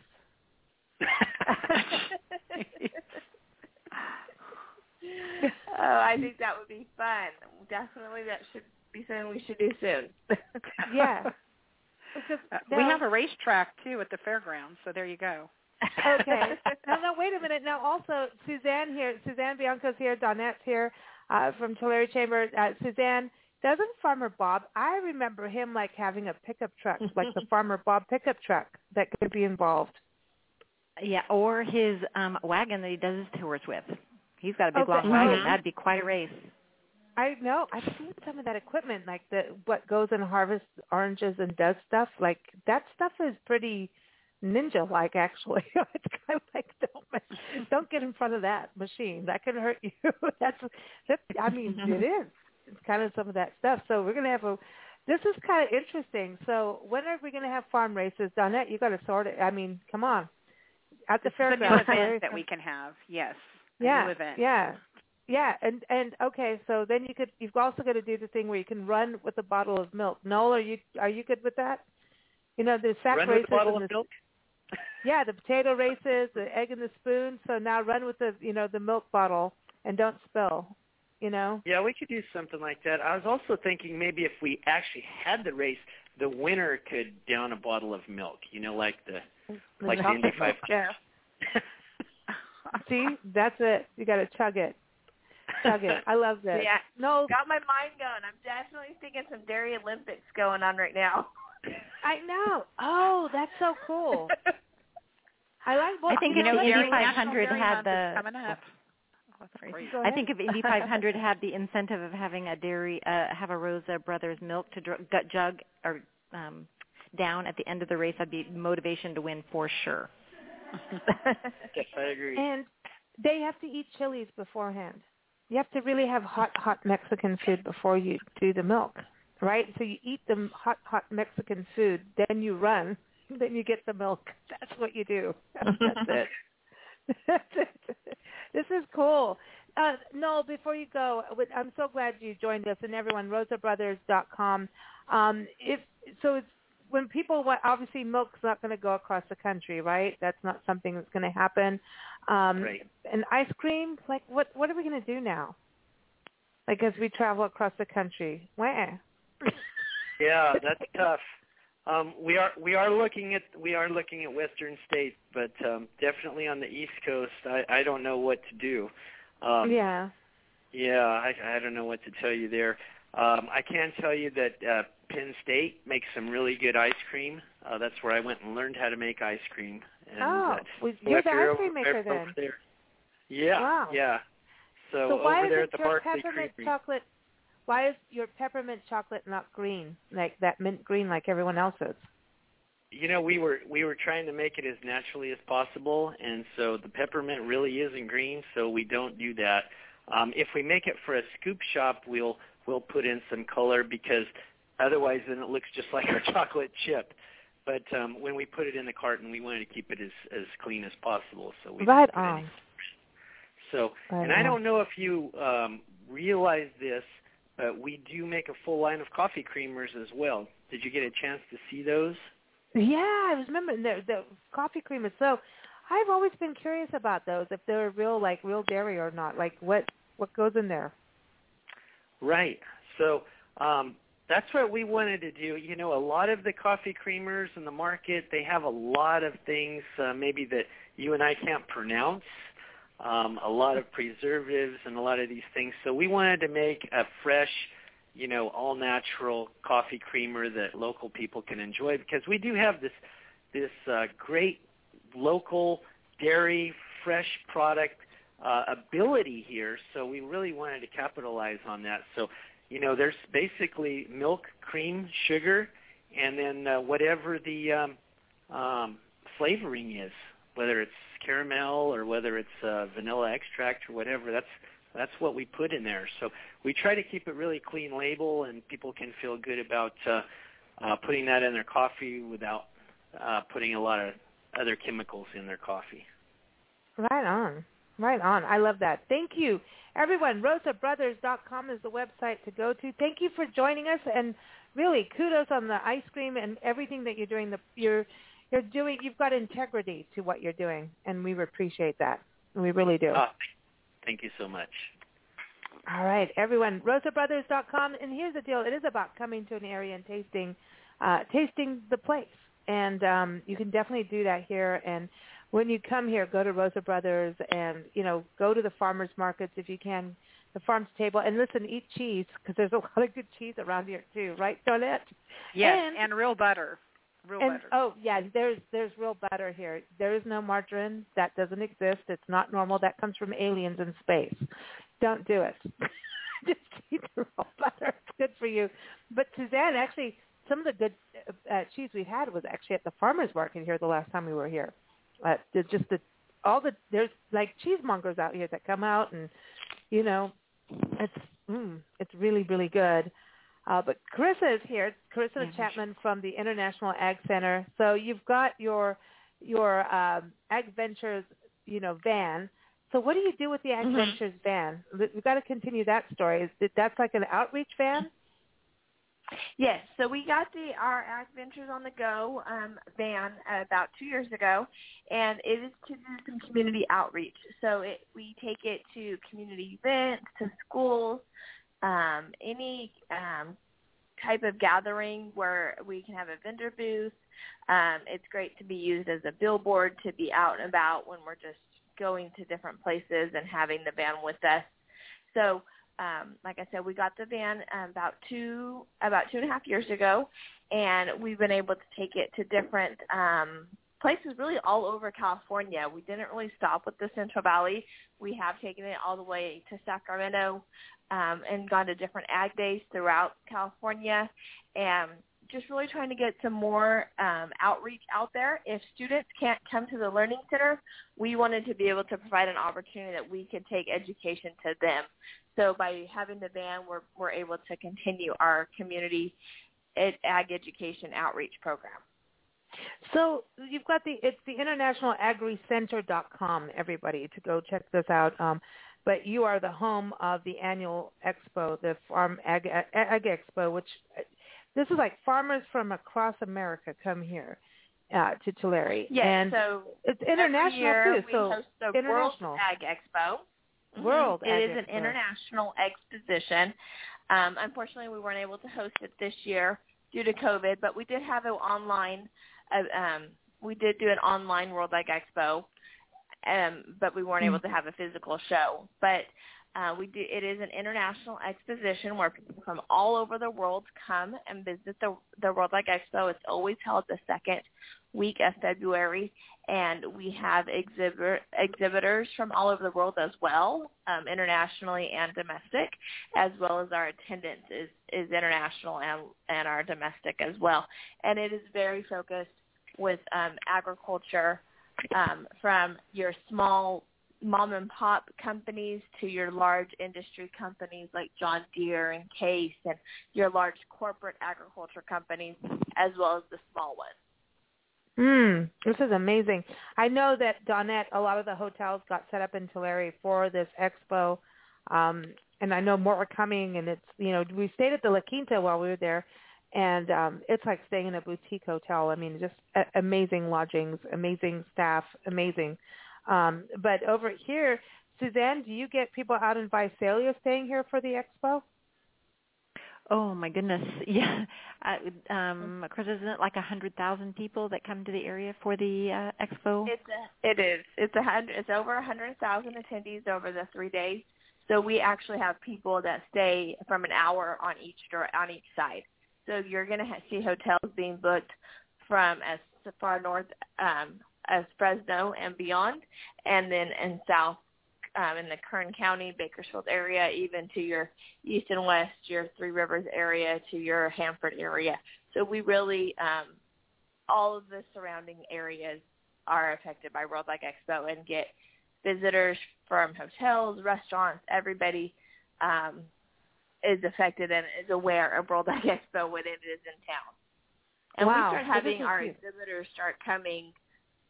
Oh, I think that would be fun. Definitely, that should be something we should do soon. Yeah. We have a racetrack, too, at the fairgrounds, so there you go. Okay. Now, wait a minute. Now, also, Suzanne Bianco's here, Donette's here from Tulare Chamber. Suzanne, doesn't Farmer Bob, I remember him like having a pickup truck, like the Farmer Bob pickup truck that could be involved. Yeah, or his wagon that he does his tours with. He's got a big long wagon. That'd be quite a race. I know. I've seen some of that equipment, like what goes and harvests oranges and does stuff. Like that stuff is pretty ninja-like, actually. It's kind of like don't get in front of that machine. That could hurt you. I mean, it is. It's kind of some of that stuff. So we're gonna have this is kind of interesting. So when are we gonna have farm races? Donette, you got to sort it. I mean, come on. At the fairgrounds. It's a new event that we can have. Yes. Yeah. New event. Yeah. Yeah, and okay, so then you've also got to do the thing where you can run with a bottle of milk. Noel, are you good with that? You know, the sack Run races with a bottle of milk? Yeah, the potato races, the egg and the spoon. So now run with the milk bottle and don't spill. You know? Yeah, we could do something like that. I was also thinking maybe if we actually had the race, the winner could down a bottle of milk. You know, like the Indy 500. Yeah. See, that's it. You got to chug it. I love this. Yeah, no, got my mind going. I'm definitely thinking some Dairy Olympics going on right now. I know. Oh, that's so cool. I like. I think if the Indy 500 had the. Coming up. I think if Indy 500 had the incentive of having have a Rosa Brothers milk to jug or down at the end of the race, that'd be motivation to win for sure. Yes, I agree. And they have to eat chilies beforehand. You have to really have hot Mexican food before you do the milk, right? So you eat the hot Mexican food, then you run, then you get the milk. That's what you do. That's it. That's it. This is cool. Noel, before you go, I'm so glad you joined us, and everyone, rosabrothers.com. It's when people want, obviously milk's not going to go across the country, right? That's not something that's going to happen. Right. And ice cream, like what are we going to do now? Like as we travel across the country, where? Yeah, that's tough. We are looking at Western states, but definitely on the East Coast, I don't know what to do. Yeah. Yeah, I don't know what to tell you there. I can tell you that Penn State makes some really good ice cream. That's where I went and learned how to make ice cream. And, you're the ice cream maker then. There. Yeah, wow. Yeah. So why over there is at the Barclay peppermint Creamery. chocolate? Why is your peppermint chocolate not green, like that mint green, like everyone else's? You know, we were trying to make it as naturally as possible, and so the peppermint really isn't green, so we don't do that. If we make it for a scoop shop, we'll put in some color because otherwise then it looks just like our chocolate chip. But when we put it in the carton, we wanted to keep it as clean as possible. So we right on. So, and I don't know if you realize this, but we do make a full line of coffee creamers as well. Did you get a chance to see those? Yeah, I remember the coffee creamers. So I've always been curious about those, if they're real dairy or not. Like what goes in there? Right. So that's what we wanted to do. You know, a lot of the coffee creamers in the market, they have a lot of things maybe that you and I can't pronounce, a lot of preservatives and a lot of these things. So we wanted to make a fresh, you know, all-natural coffee creamer that local people can enjoy because we do have this great local dairy, fresh product ability here. So we really wanted to capitalize on that. So, you know, there's basically milk, cream, sugar, and then whatever the flavoring is, whether it's caramel or whether it's vanilla extract or whatever. That's what we put in there. So we try to keep it really clean label, and people can feel good about putting that in their coffee without putting a lot of other chemicals in their coffee. Right on. Right on. I love that. Thank you. Everyone, rosabrothers.com is the website to go to. Thank you for joining us, and really kudos on the ice cream and everything that you're doing. You're doing. You've got integrity to what you're doing, and we appreciate that. We really do. Thank you so much. All right, everyone, rosabrothers.com. And here's the deal. It is about coming to an area and tasting the place. And you can definitely do that here. And when you come here, go to Rosa Brothers and, go to the farmers markets if you can, the farm's table. And listen, eat cheese because there's a lot of good cheese around here too. Right, Donette? Yes, and real butter. Butter. Oh, yeah, there's real butter here. There is no margarine. That doesn't exist. It's not normal. That comes from aliens in space. Don't do it. Just eat the real butter. It's good for you. But Suzanne, actually, some of the good cheese we had was actually at the farmers market here the last time we were here. There's like cheesemongers out here that come out, and it's really, really good. But Carissa is here, Carissa Chapman from the International Ag Center. So you've got your Ag Ventures, van. So what do you do with the Ag Ventures van? We've got to continue that story. That's like an outreach van? Yes, so we got our Ag Ventures on the Go van about 2 years ago, and it is to do some community outreach. So we take it to community events, to schools, any type of gathering where we can have a vendor booth. It's great to be used as a billboard, to be out and about when we're just going to different places and having the van with us. So like I said, we got the van about 2.5 years ago, and we've been able to take it to different places really all over California. We didn't really stop with the Central Valley. We have taken it all the way to Sacramento and gone to different ag days throughout California, and just really trying to get some more outreach out there. If students can't come to the Learning Center, we wanted to be able to provide an opportunity that we could take education to them. So by having the van, we're able to continue our community ag education outreach program. So you've got it's the internationalagricenter.com, everybody, to go check this out. But you are the home of the annual expo, the Farm Ag Expo, which this is like farmers from across America come here to Tulare. Yes, and so it's international every year too. We so host the international World Ag Expo. World Ag It is Expo. an international exposition. Unfortunately, we weren't able to host it this year due to COVID, but we did have an online. We did do an online World Ag Expo, but we weren't able to have a physical show. But it is an international exposition where people from all over the world come and visit the World Ag Expo. It's always held the second week of February, and we have exhibitors from all over the world as well, internationally and domestic, as well as our attendance is international and our domestic as well. And it is very focused with agriculture, from your small mom-and-pop companies to your large industry companies like John Deere and Case, and your large corporate agriculture companies, as well as the small ones. This is amazing. I know that, Donette, a lot of the hotels got set up in Tulare for this expo, and I know more are coming, and it's, we stayed at the La Quinta while we were there, and it's like staying in a boutique hotel. I mean, just amazing lodgings, amazing staff, amazing. But over here, Suzanne, do you get people out in Visalia staying here for the expo? Oh my goodness, yeah. Chris, isn't it like 100,000 people that come to the area for the expo? It is. It's over 100,000 attendees over the 3 days. So we actually have people that stay from an hour on each side. So you're going to see hotels being booked from as far north as Fresno and beyond, and then in south in the Kern County, Bakersfield area, even to your east and west, your Three Rivers area, to your Hanford area. So we really, all of the surrounding areas are affected by World Ag Expo, and get visitors from hotels, restaurants, everybody is affected and is aware of World Ag Expo when it is in town. And we start having our exhibitors start coming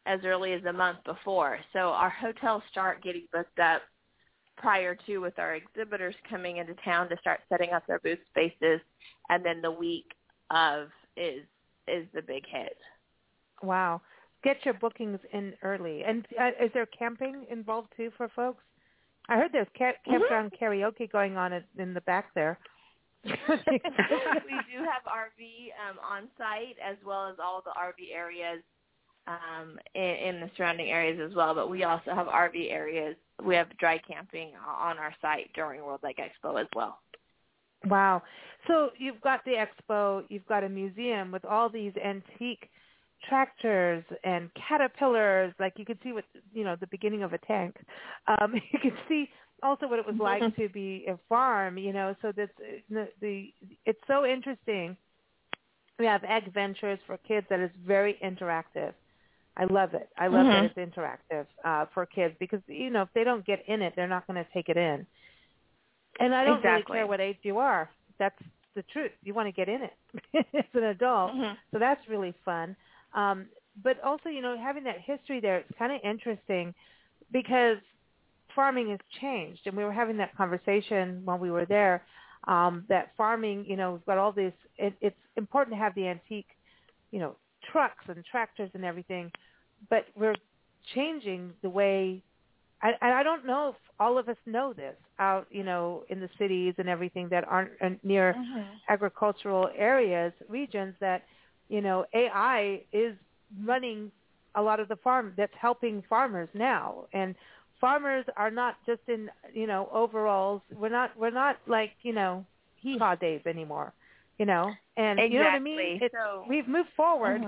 as early as a month before. So our hotels start getting booked up prior to, with our exhibitors coming into town to start setting up their booth spaces, and then the week of is the big hit. Wow. Get your bookings in early. And is there camping involved too for folks? I heard there's campground karaoke going on in the back there. We do have RV on site, as well as all the RV areas in the surrounding areas as well. But we also have RV areas. We have dry camping on our site during World Egg Expo as well. Wow. So you've got the expo, you've got a museum with all these antique tractors and caterpillars, like you could see what, the beginning of a tank. You could see also what it was like to be a farm, so that's it's so interesting. We have Egg Ventures for kids that is very interactive. I love it. I love that it's interactive for kids because, if they don't get in it, they're not going to take it in. And I don't really care what age you are. That's the truth. You want to get in it as an adult. So that's really fun. But also, having that history there, it's kind of interesting because farming has changed. And we were having that conversation while we were there, that farming, we've got all this, it's important to have the antique, trucks and tractors and everything, but we're changing the way, I don't know if all of us know this out, in the cities and everything that aren't near agricultural areas, regions, that, AI is running a lot of the farm that's helping farmers now. And farmers are not just in, overalls. We're not like, hee-haw days anymore, and exactly. You know what I mean? We've moved forward.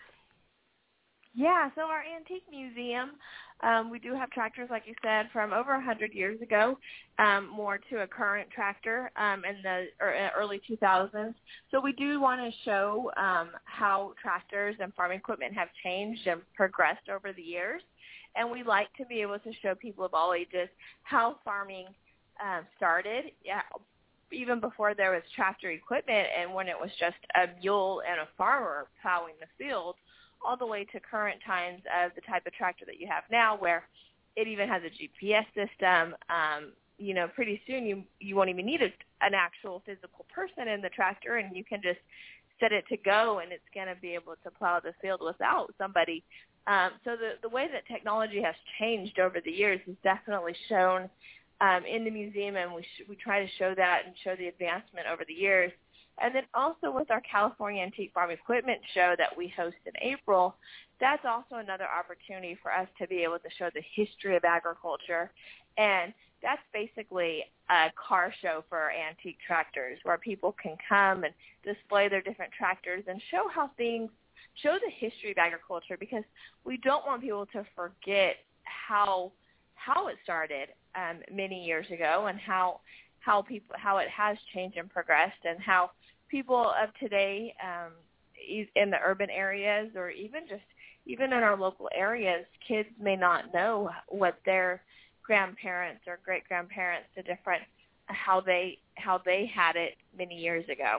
Yeah, so our antique museum, we do have tractors, like you said, from over 100 years ago, more to a current tractor in the early 2000s. So we do want to show how tractors and farm equipment have changed and progressed over the years. And we like to be able to show people of all ages how farming started, even before there was tractor equipment and when it was just a mule and a farmer plowing the field, all the way to current times of the type of tractor that you have now, where it even has a GPS system. Pretty soon you won't even need an actual physical person in the tractor, and you can just set it to go, and it's going to be able to plow the field without somebody. So the way that technology has changed over the years is definitely shown in the museum, and we try to show that and show the advancement over the years. And then also with our California Antique Farm Equipment Show that we host in April, that's also another opportunity for us to be able to show the history of agriculture. And that's basically a car show for our antique tractors, where people can come and display their different tractors and show the history of agriculture, because we don't want people to forget how it started many years ago, and how it has changed and progressed, and how people of today in the urban areas, or even in our local areas, kids may not know what their grandparents or great grandparents, how they had it many years ago.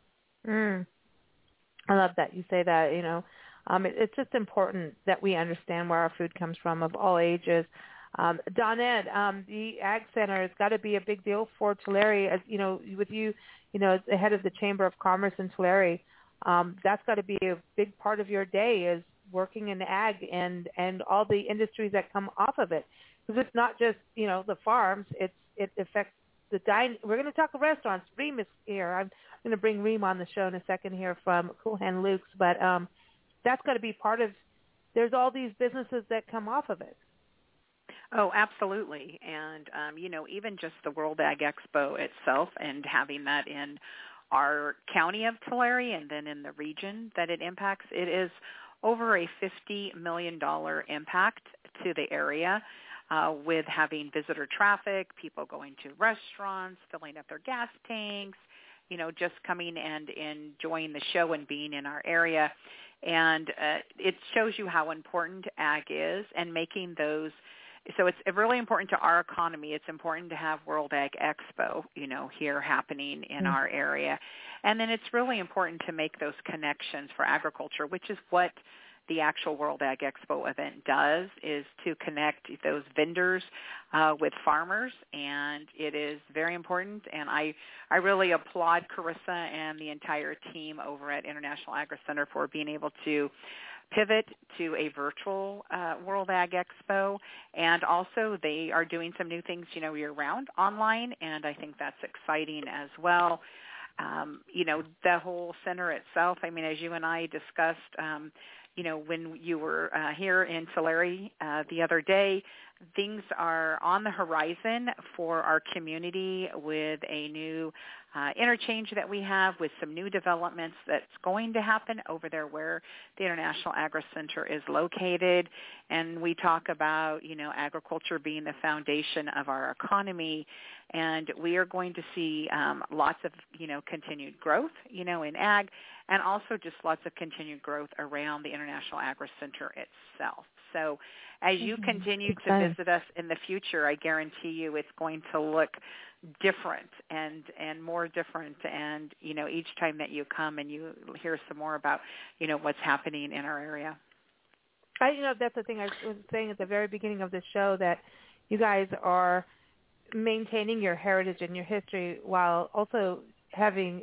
I love that you say that. It's just important that we understand where our food comes from, of all ages. Dawnette, the Ag Center has got to be a big deal for Tulare. As with you, as the head of the Chamber of Commerce in Tulare, that's got to be a big part of your day, is working in ag and all the industries that come off of it. Because it's not just the farms; it affects the dining. We're going to talk restaurants. Reem is here. I'm going to bring Reem on the show in a second here from Cool Hand Luke's, but that's got to be part of. There's all these businesses that come off of it. Oh, absolutely. And, even just the World Ag Expo itself, and having that in our county of Tulare and then in the region that it impacts, it is over a $50 million impact to the area, with having visitor traffic, people going to restaurants, filling up their gas tanks, just coming and enjoying the show and being in our area. And it shows you how important ag is, and making those. So it's really important to our economy. It's important to have World Ag Expo, here happening in our area. And then it's really important to make those connections for agriculture, which is what the actual World Ag Expo event does is to connect those vendors with farmers, and it is very important. And I really applaud Carissa and the entire team over at International Agri Center for being able to pivot to a virtual World Ag Expo, and also they are doing some new things, year-round online, and I think that's exciting as well. The whole center itself, as you and I discussed, when you were here in Tulare the other day, things are on the horizon for our community with a new interchange that we have, with some new developments that's going to happen over there where the International Agri Center is located. And we talk about, agriculture being the foundation of our economy. And we are going to see lots of, continued growth, in ag, and also just lots of continued growth around the International Agri Center itself. So as you continue to visit us in the future, I guarantee you it's going to look different and more different. And, each time that you come and you hear some more about, what's happening in our area. That's the thing I was saying at the very beginning of the show, that you guys are maintaining your heritage and your history while also having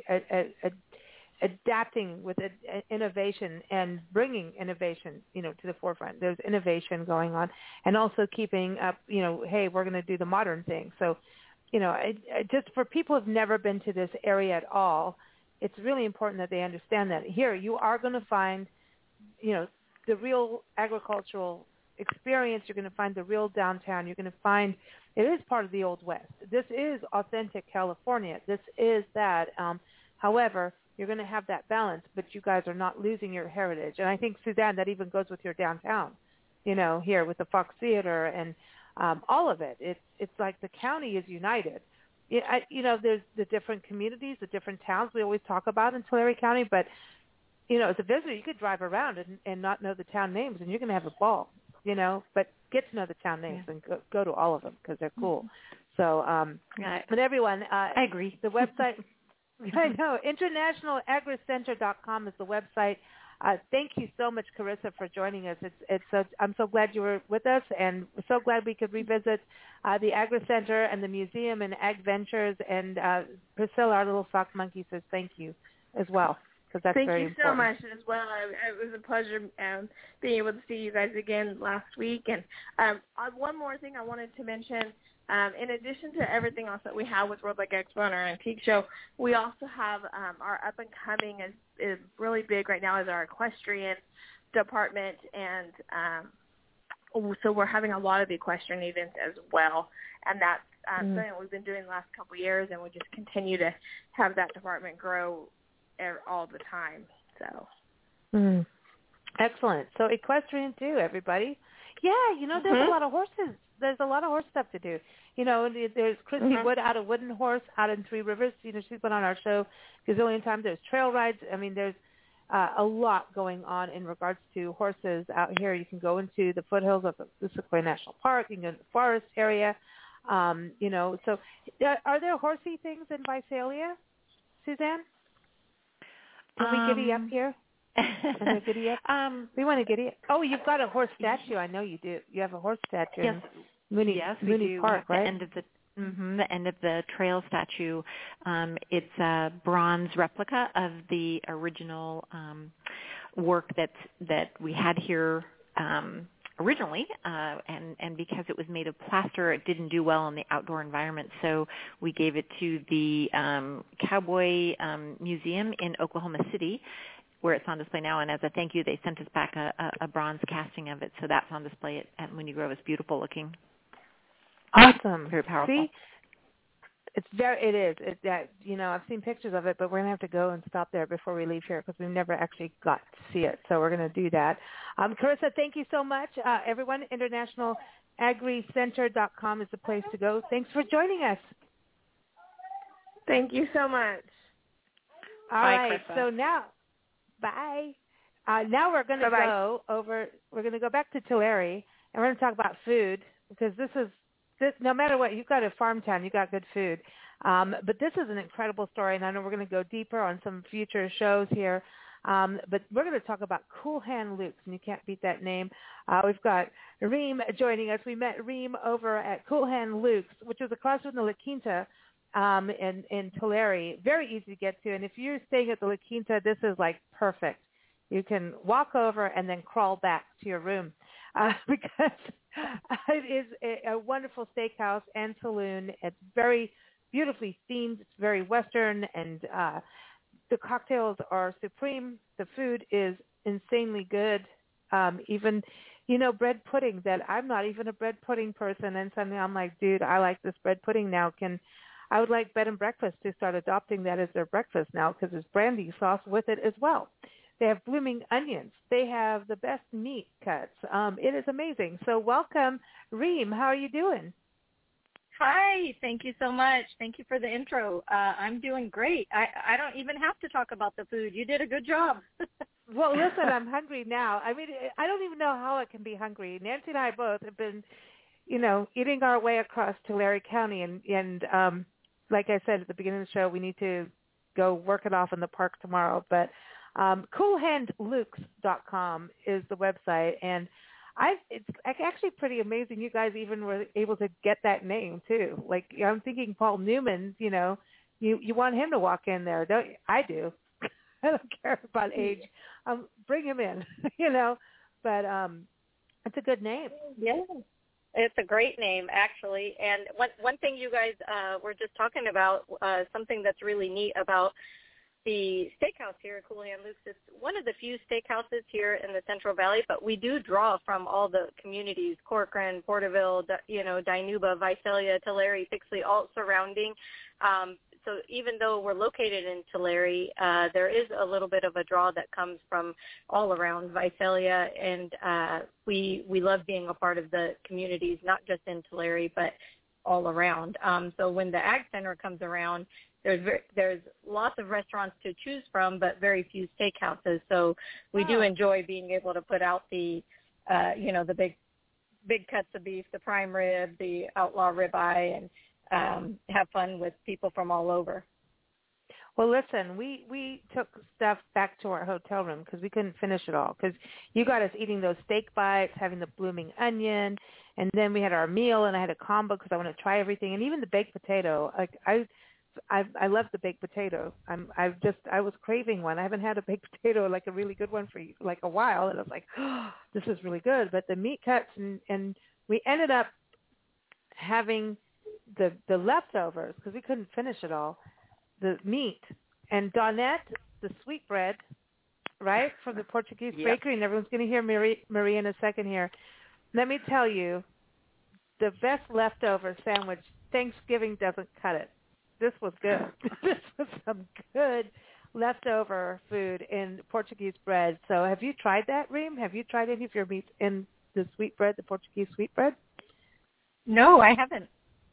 adapting with innovation and bringing innovation, to the forefront. There's innovation going on, and also keeping up, hey, we're going to do the modern thing. So, just for people who've never been to this area at all, it's really important that they understand that here you are going to find, the real agricultural experience. You're going to find the real downtown. You're going to find it is part of the Old West. This is authentic California. This is that. However, you're going to have that balance, but you guys are not losing your heritage. And I think, Suzanne, that even goes with your downtown, here with the Fox Theater and all of it. It's like the county is united. There's the different communities, the different towns we always talk about in Tulare County, but, as a visitor, you could drive around and not know the town names, and you're going to have a ball, but get to know the town names and go to all of them because they're cool. So, but everyone, I agree. The website, I know, internationalagricenter.com is the website. Thank you so much, Carissa, for joining us. I'm so glad you were with us, and we're so glad we could revisit the Agri Center and the museum and Ag Ventures. And Priscilla, our little sock monkey, says thank you as well, because that's very important. Thank you so much as well. It was a pleasure being able to see you guys again last week. And one more thing I wanted to mention. In addition to everything else that we have with World Ag Expo and our antique show, we also have our up-and-coming is really big right now is our equestrian department, and so we're having a lot of equestrian events as well, and that's something that we've been doing the last couple of years, and we just continue to have that department grow all the time. So excellent. So equestrian too, everybody. Yeah, there's a lot of horses. There's a lot of horse stuff to do. There's Christy Wood out of Wooden Horse out in Three Rivers. She's been on our show a gazillion times. There's trail rides. There's a lot going on in regards to horses out here. You can go into the foothills of the Sequoia National Park. You can go to the forest area. So are there horsey things in Visalia, Suzanne? Can we giddy up here? Giddy up? We want to giddy up. Oh, you've got a horse statue. I know you do. You have a horse statue. Yes. Mooney Park, right? The end of the trail statue. It's a bronze replica of the original work that we had here originally, and because it was made of plaster, it didn't do well in the outdoor environment. So we gave it to the Cowboy Museum in Oklahoma City, where it's on display now. And as a thank you, they sent us back a bronze casting of it. So that's on display at Mooney Grove. It's beautiful looking. Awesome. Very powerful. See? It is. I've seen pictures of it, but we're going to have to go and stop there before we leave here because we've never actually got to see it. So we're going to do that. Carissa, thank you so much. Everyone, internationalagricenter.com is the place to go. Thanks for joining us. Thank you so much. All right. Carissa. So now, bye. Now we're going to go over. We're going to go back to Tulare, and we're going to talk about food because this no matter what, you've got a farm town, you've got good food. But this is an incredible story, and I know we're going to go deeper on some future shows here. But we're going to talk about Cool Hand Luke's, and you can't beat that name. We've got Reem joining us. We met Reem over at Cool Hand Luke's, which is across from the La Quinta in Tulare. Very easy to get to. And if you're staying at the La Quinta, this is like perfect. You can walk over and then crawl back to your room because it is a wonderful steakhouse and saloon. It's very beautifully themed. It's very Western, and the cocktails are supreme. The food is insanely good. Even, bread pudding that I'm not even a bread pudding person, and suddenly I'm like, dude, I like this bread pudding now. I would like Bed and Breakfast to start adopting that as their breakfast now because there's brandy sauce with it as well. They have blooming onions. They have the best meat cuts. It is amazing. So welcome, Reem. How are you doing? Hi. Thank you so much. Thank you for the intro. I'm doing great. I don't even have to talk about the food. You did a good job. Well, listen, I'm hungry now. I mean, I don't even know how I can be hungry. Nancy and I both have been, eating our way across Tulare County. And like I said at the beginning of the show, we need to go work it off in the park tomorrow. But coolhandlukes.com is the website, and it's actually pretty amazing. You guys even were able to get that name too. Like I'm thinking Paul Newman. You want him to walk in there, don't you? I do. I don't care about age. Bring him in. But it's a good name. Yeah. It's a great name, actually. And one thing you guys were just talking about, something that's really neat about the steakhouse here at Cool Hand Luke's. It's one of the few steakhouses here in the Central Valley, but we do draw from all the communities, Corcoran, Porterville, Dinuba, Visalia, Tulare, Pixley, all surrounding. So even though we're located in Tulare, there is a little bit of a draw that comes from all around Visalia, and we love being a part of the communities, not just in Tulare, but all around. So when the Ag Center comes around, there's lots of restaurants to choose from, but very few steakhouses. So we do enjoy being able to put out the, the big cuts of beef, the prime rib, the outlaw ribeye, and have fun with people from all over. Well, listen, we took stuff back to our hotel room because we couldn't finish it all because you got us eating those steak bites, having the blooming onion, and then we had our meal, and I had a combo because I want to try everything, and even the baked potato. Like I love the baked potato. I was craving one. I haven't had a baked potato, like a really good one for like a while, and I was like, oh, this is really good. But the meat cuts, and we ended up having the leftovers because we couldn't finish it all. The meat and Donette, the sweetbread, right, from the Portuguese bakery, and everyone's going to hear Marie in a second here. Let me tell you, the best leftover sandwich, Thanksgiving doesn't cut it. This was good. This was some good leftover food in Portuguese bread. So have you tried that, Reem? Have you tried any of your meats in the sweetbread, the Portuguese sweetbread? No, I haven't.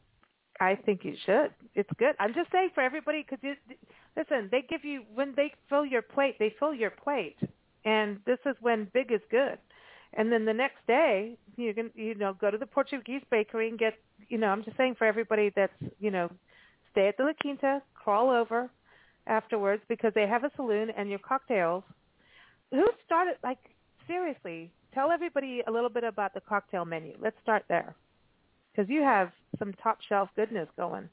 I think you should. It's good. I'm just saying for everybody because, listen, they give you, when they fill your plate, they fill your plate. And this is when big is good. And then the next day, you can, go to the Portuguese bakery and get, I'm just saying for everybody that's, stay at the La Quinta, crawl over afterwards because they have a saloon and your cocktails. Who started, seriously, tell everybody a little bit about the cocktail menu. Let's start there because you have some top shelf goodness going.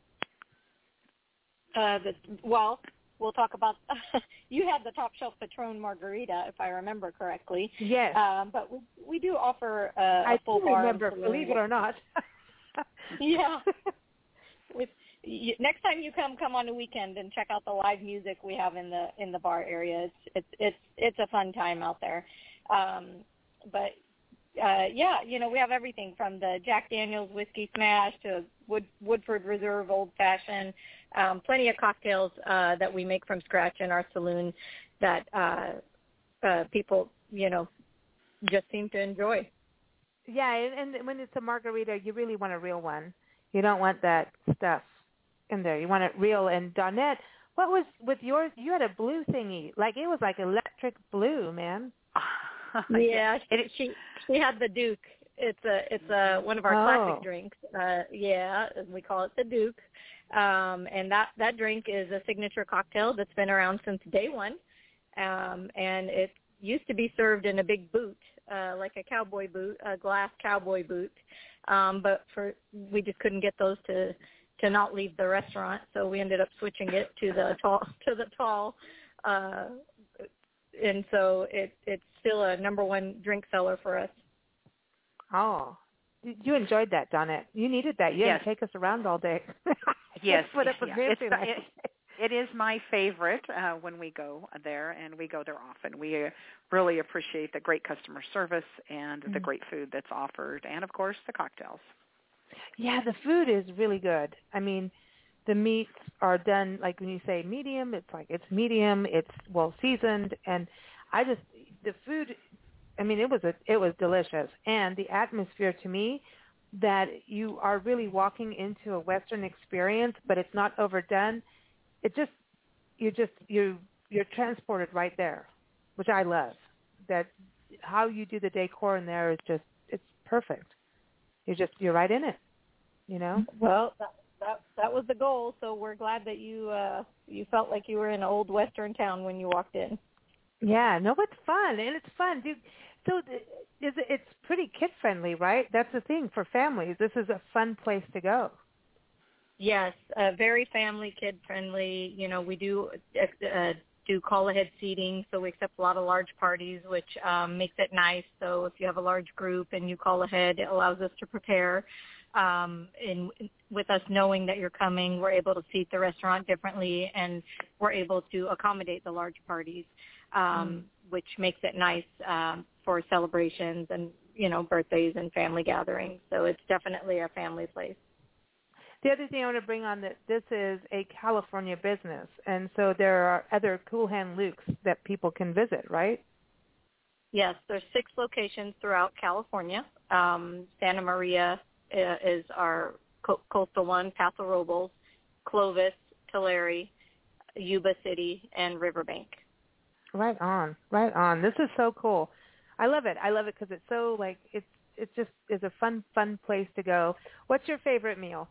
We'll talk about, you had the top shelf Patron margarita, if I remember correctly. Yes. But we do offer a full bar. I remember, believe it or not. Yeah. Next time you come on the weekend and check out the live music we have in the bar area. It's a fun time out there. We have everything from the Jack Daniel's Whiskey Smash to Woodford Reserve Old Fashioned. Plenty of cocktails that we make from scratch in our saloon that people, just seem to enjoy. Yeah, and when it's a margarita, you really want a real one. You don't want that stuff in there. You want it real. And Donette, what was with yours? You had a blue thingy. It was like electric blue, man. Yeah, she had the Duke. It's one of our classic drinks. We call it the Duke. And that drink is a signature cocktail that's been around since day one. and it used to be served in a big boot, like a cowboy boot, a glass cowboy boot. But we just couldn't get those to not leave the restaurant, so we ended up switching it to the tall. And so it's still a number one drink seller for us. Oh, you enjoyed that, Donette. You needed that. You didn't take us around all day. Yes. Put up with it is my favorite when we go there, and we go there often. We really appreciate the great customer service and the great food that's offered, and, of course, the cocktails. Yeah, the food is really good. I mean, the meats are done, like when you say medium, it's medium, it's well seasoned, and the food, I mean, it was delicious. And the atmosphere, to me, that you are really walking into a Western experience, but it's not overdone. You're transported right there, which I love. That how you do the decor in there is just, it's perfect. You're right in it, you know? Well, that was the goal, so we're glad that you felt like you were in an old Western town when you walked in. Yeah, no, it's fun, and it's fun, dude. So it's pretty kid-friendly, right? That's the thing for families. This is a fun place to go. Yes, very family, kid-friendly. You know, we do call-ahead seating, so we accept a lot of large parties, which makes it nice. So if you have a large group and you call ahead, it allows us to prepare. And with us knowing that you're coming, we're able to seat the restaurant differently, and we're able to accommodate the large parties, which makes it nice for celebrations and, you know, birthdays and family gatherings. So it's definitely a family place. The other thing I want to bring on, that this is a California business, and so there are other Cool Hand Luke's that people can visit, right? Yes, there's 6 locations throughout California. Santa Maria is our coastal one, Paso Robles, Clovis, Tulare, Yuba City, and Riverbank. Right on, right on. This is so cool. I love it. I love it because it's so, like, it just is a fun place to go. What's your favorite meal?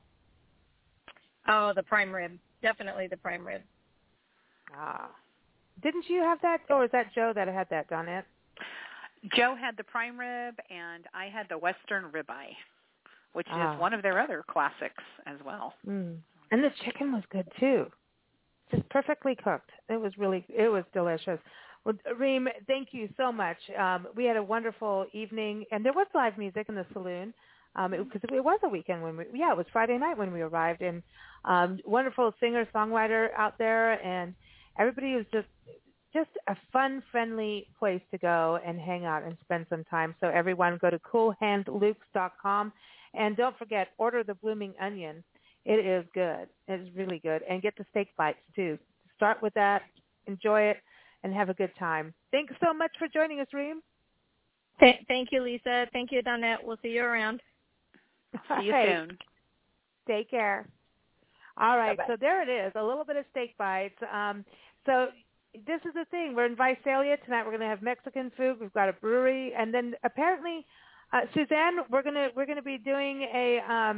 Oh, the prime rib. Definitely the prime rib. Ah. Didn't you have that? Or was that Joe that had that, Donette? Joe had the prime rib, and I had the Western ribeye, which is one of their other classics as well. Mm. And the chicken was good, too. Just perfectly cooked. It was delicious. Well, Reem, thank you so much. We had a wonderful evening, and there was live music in the saloon. Because it was a weekend it was Friday night when we arrived, and wonderful singer-songwriter out there, and everybody was just a fun, friendly place to go and hang out and spend some time. So everyone go to coolhandlukes.com, and don't forget, order the Blooming Onion. It is good. It is really good. And get the steak bites, too. Start with that, enjoy it, and have a good time. Thanks so much for joining us, Reem. Thank you, Lisa. Thank you, Donette. We'll see you around. See you soon. Take care. All right, Bye-bye. So there it is, a little bit of steak bites. So this is the thing. We're in Visalia tonight. We're going to have Mexican food. We've got a brewery, and then apparently, Suzanne, we're gonna be doing a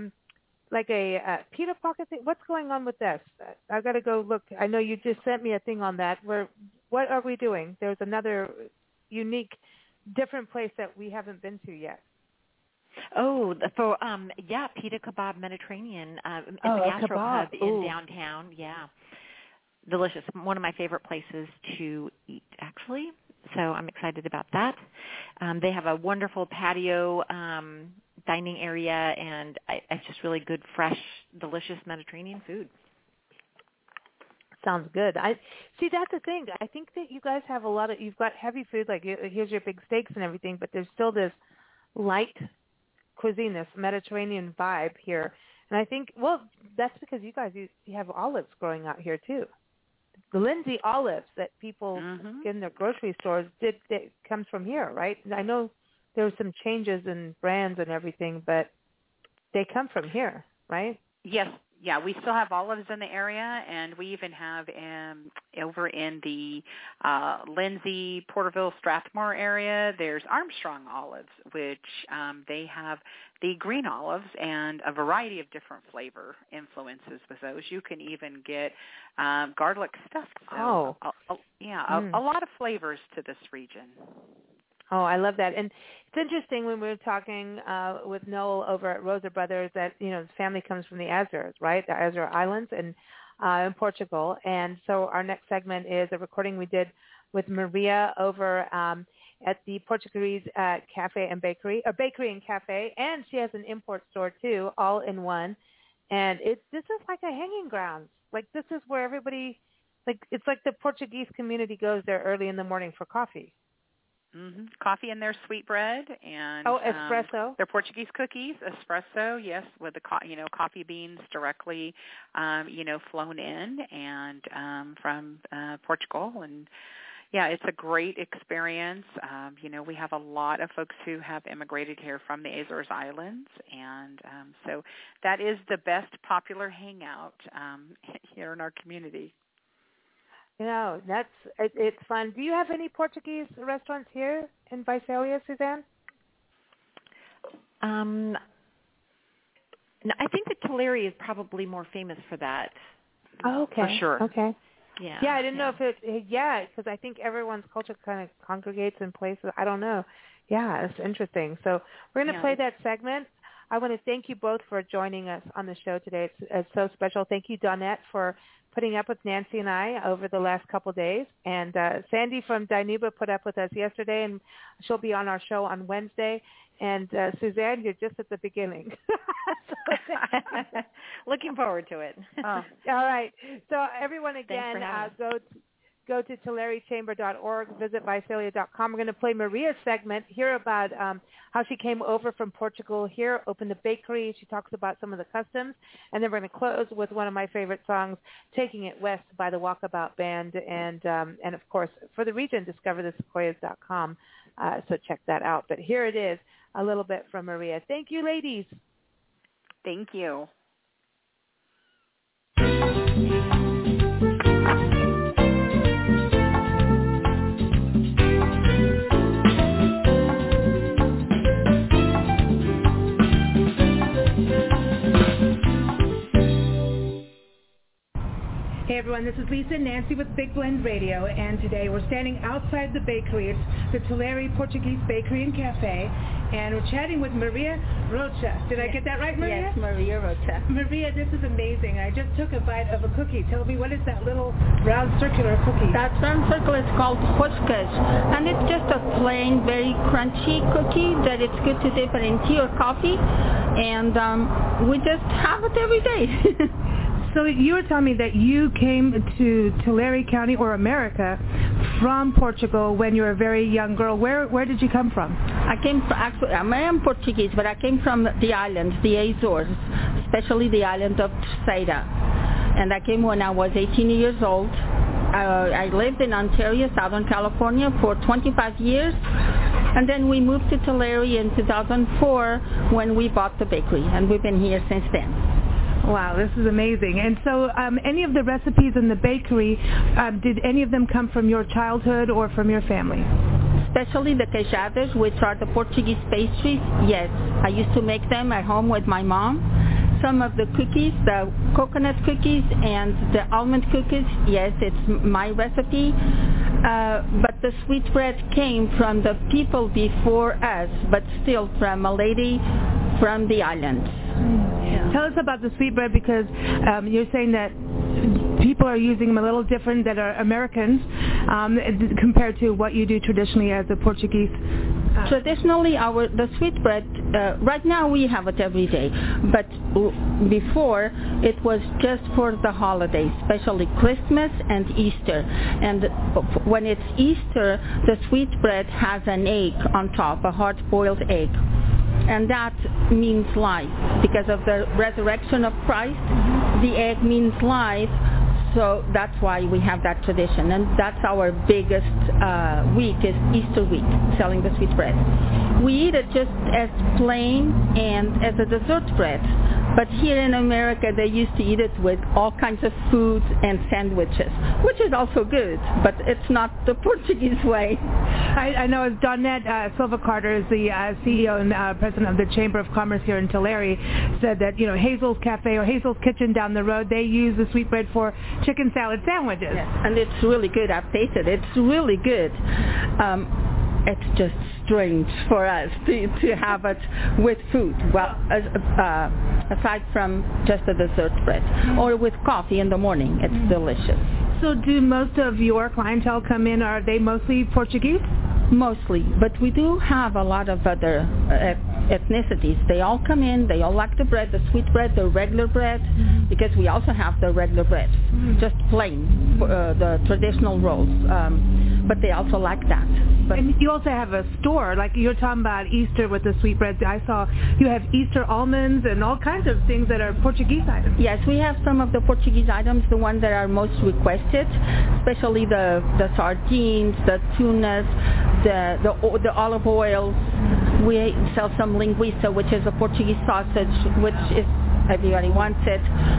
pita pocket thing. What's going on with this? I've got to go look. I know you just sent me a thing on that. What are we doing? There's another unique, different place that we haven't been to yet. Oh, Pita Kebab Mediterranean in the Gastro Pub in downtown. Yeah, delicious. One of my favorite places to eat, actually. So I'm excited about that. They have a wonderful patio dining area, and it's just really good, fresh, delicious Mediterranean food. Sounds good. I see. That's the thing. I think that you guys have you've got heavy food, like here's your big steaks and everything, but there's still this light cuisine, this Mediterranean vibe here. And I think, well, that's because you guys, you have olives growing out here too. The Lindsay olives that people get in their grocery stores it comes from here, right? I know there were some changes in brands and everything, but they come from here, right? Yes, we still have olives in the area, and we even have over in the Lindsay, Porterville, Strathmore area, there's Armstrong olives, which they have the green olives and a variety of different flavor influences with those. You can even get garlic stuffed. So a lot of flavors to this region. Oh, I love that. And it's interesting when we were talking with Noel over at Rosa Brothers that, his family comes from the Azores, right? The Azore Islands and in Portugal. And so our next segment is a recording we did with Maria over at the Portuguese Cafe and Bakery, or Bakery and Cafe. And she has an import store, too, all in one. And this is like a hanging ground. Like, this is where everybody, it's like the Portuguese community goes there early in the morning for coffee. Mm-hmm. Coffee and their sweetbread and espresso. Their Portuguese cookies, espresso, yes, with the coffee beans directly, flown in and from Portugal, and it's a great experience. We have a lot of folks who have immigrated here from the Azores Islands, and so that is the best popular hangout here in our community. It's fun. Do you have any Portuguese restaurants here in Visalia, Suzanne? No, I think that Tulare is probably more famous for that. Oh, okay. For sure. Okay. Yeah. Yeah, I didn't know if because I think everyone's culture kind of congregates in places. I don't know. Yeah, it's interesting. So we're going to play that segment. I want to thank you both for joining us on the show today. It's so special. Thank you, Dawnette, for putting up with Nancy and I over the last couple of days. And Sandy from Dinuba put up with us yesterday, and she'll be on our show on Wednesday. And Suzanne, you're just at the beginning. Looking forward to it. All right. So everyone, again, go to TullareChamber.org, visit Visalia.com. We're going to play Maria's segment, hear about how she came over from Portugal here, opened a bakery. She talks about some of the customs. And then we're going to close with one of my favorite songs, Taking It West by the Walkabout Band. And of course, for the region, discoverthesequoias.com. So check that out. But here it is, a little bit from Maria. Thank you, ladies. Thank you. Hey everyone, this is Lisa and Nancy with Big Blend Radio, and today we're standing outside the bakery. It's the Tulare Portuguese Bakery and Cafe, and we're chatting with Maria Rocha. Did I get that right, Maria? Yes, Maria Rocha. Maria, this is amazing. I just took a bite of a cookie. Tell me, what is that little round circular cookie? That round circle is called roscas, and it's just a plain, very crunchy cookie that it's good to dip it in tea or coffee, and we just have it every day. So you were telling me that you came to Tulare County, or America, from Portugal when you were a very young girl. Where did you come from? I am Portuguese, but I came from the islands, the Azores, especially the island of Terceira. And I came when I was 18 years old. I lived in Ontario, Southern California, for 25 years. And then we moved to Tulare in 2004 when we bought the bakery, and we've been here since then. Wow, this is amazing. And so any of the recipes in the bakery, did any of them come from your childhood or from your family? Especially the queijadas, which are the Portuguese pastries, yes. I used to make them at home with my mom. Some of the cookies, the coconut cookies and the almond cookies, yes, it's my recipe. But the sweetbread came from the people before us, but still from a lady from the islands. Yeah. Tell us about the sweetbread, because you're saying that people are using them a little different that are Americans compared to what you do traditionally as a Portuguese. Traditionally, the sweetbread, right now we have it every day, but before it was just for the holidays, especially Christmas and Easter. And when it's Easter, the sweetbread has an egg on top, a hard-boiled egg. And that means life. Because of the resurrection of Christ, the egg means life. So that's why we have that tradition. And that's our biggest week, is Easter week, selling the sweetbread. We eat it just as plain and as a dessert bread. But here in America, they used to eat it with all kinds of foods and sandwiches, which is also good, but it's not the Portuguese way. I know Dawnette Silva Carter is the CEO and president of the Chamber of Commerce here in Tulare, said that, Hazel's Cafe or Hazel's Kitchen down the road, they use the sweetbread for chicken salad sandwiches. Yes, and it's really good. I've tasted it. It's really good. It's just strange for us to have it with food, well, aside from just the dessert bread, or with coffee in the morning. It's delicious. So do most of your clientele come in, are they mostly Portuguese? Mostly, but we do have a lot of other ethnicities. They all come in, they all like the bread, the sweet bread, the regular bread, because we also have the regular bread, just plain, the traditional rolls, but they also like that. But and you also have a store, like you're talking about Easter with the sweetbreads. I saw you have Easter almonds and all kinds of things that are Portuguese items. Yes, we have some of the Portuguese items, the ones that are most requested, especially the sardines, the tunas, the olive oils. We sell some linguiça, which is a Portuguese sausage, which is everybody wants it.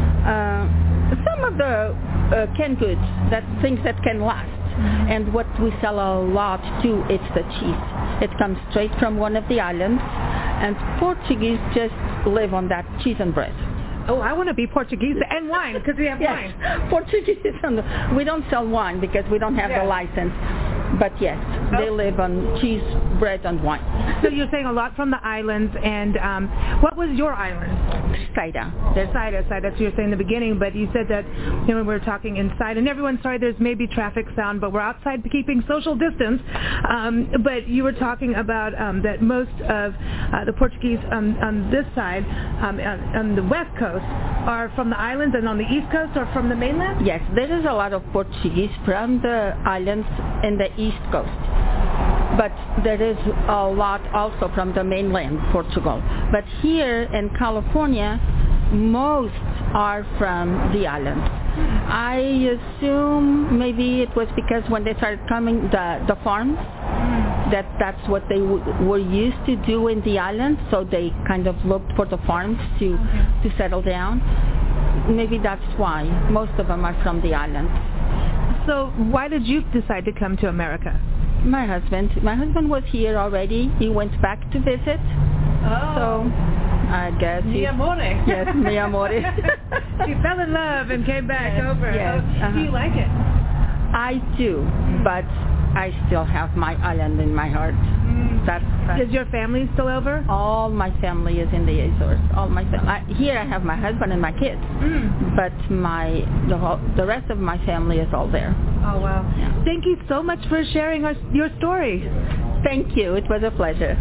Some of the canned goods, things that can last. And what we sell a lot too, it's the cheese. It comes straight from one of the islands, and Portuguese just live on that cheese and bread. Oh, I want to be Portuguese and wine, because we have wine. Portuguese. We don't sell wine because we don't have the license. But yes, they live on cheese, bread, and wine. So you're saying a lot from the islands, and what was your island? Saida. Saida, so you're saying in the beginning, but you said that when we were talking inside, and everyone's sorry there's maybe traffic sound, but we're outside keeping social distance. But you were talking about that most of the Portuguese on this side, on the west coast, are from the islands, and on the east coast are from the mainland? Yes, there is a lot of Portuguese from the islands in the east coast. But there is a lot also from the mainland, Portugal. But here in California, most are from the islands. I assume maybe it was because when they started coming, the farms, that's what they were used to do in the islands, so they kind of looked for the farms to settle down. Maybe that's why most of them are from the islands. So why did you decide to come to America? My husband was here already. He went back to visit. Oh. So I guess mi amore. Yes, mi amore. He fell in love and came back over. Yes. Do you like it? I do, but I still have my island in my heart. Is your family still over? All my family is in the Azores. All my here I have my husband and my kids, but the rest of my family is all there. Oh wow! Yeah. Thank you so much for sharing your story. Thank you. It was a pleasure.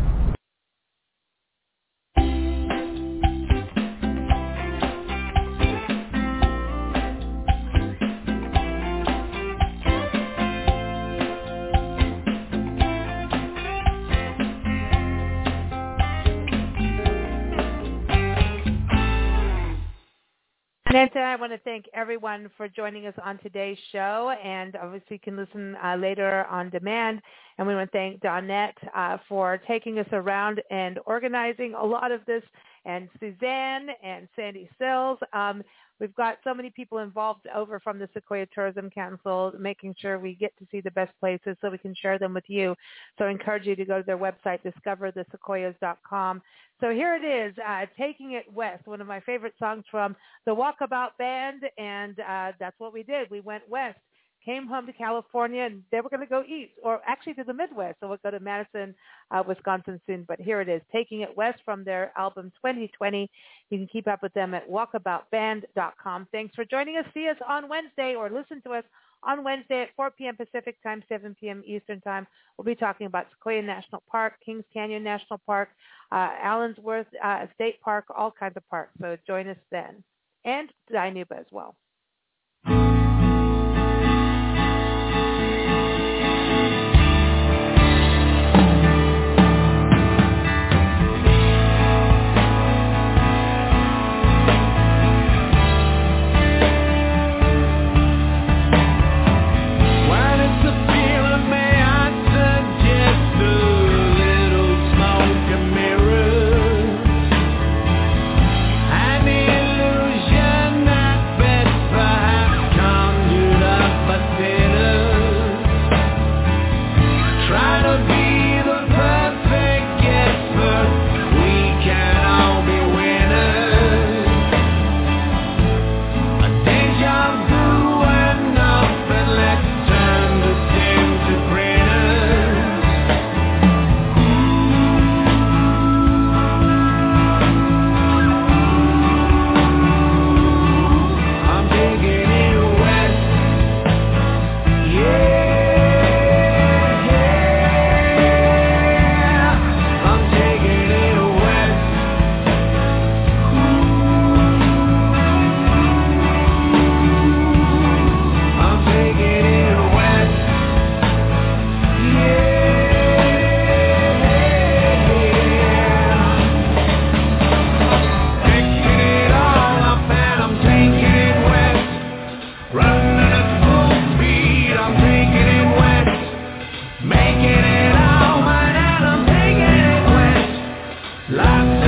Nancy, I want to thank everyone for joining us on today's show, and obviously you can listen later on demand. And we want to thank Dawnette for taking us around and organizing a lot of this, and Suzanne and Sandy Sills. We've got so many people involved over from the Sequoia Tourism Council, making sure we get to see the best places so we can share them with you. So I encourage you to go to their website, discoverthesequoias.com. So here it is, Taking It West, one of my favorite songs from the Walkabout Band, and that's what we did. We went west, came home to California, and they were going to go east, or actually to the Midwest. So we'll go to Madison, Wisconsin soon. But here it is, Taking It West from their album 2020. You can keep up with them at walkaboutband.com. Thanks for joining us. See us on Wednesday, or listen to us on Wednesday at 4 p.m. Pacific Time, 7 p.m. Eastern Time. We'll be talking about Sequoia National Park, Kings Canyon National Park, Allensworth State Park, all kinds of parks. So join us then. And Dinuba as well. I and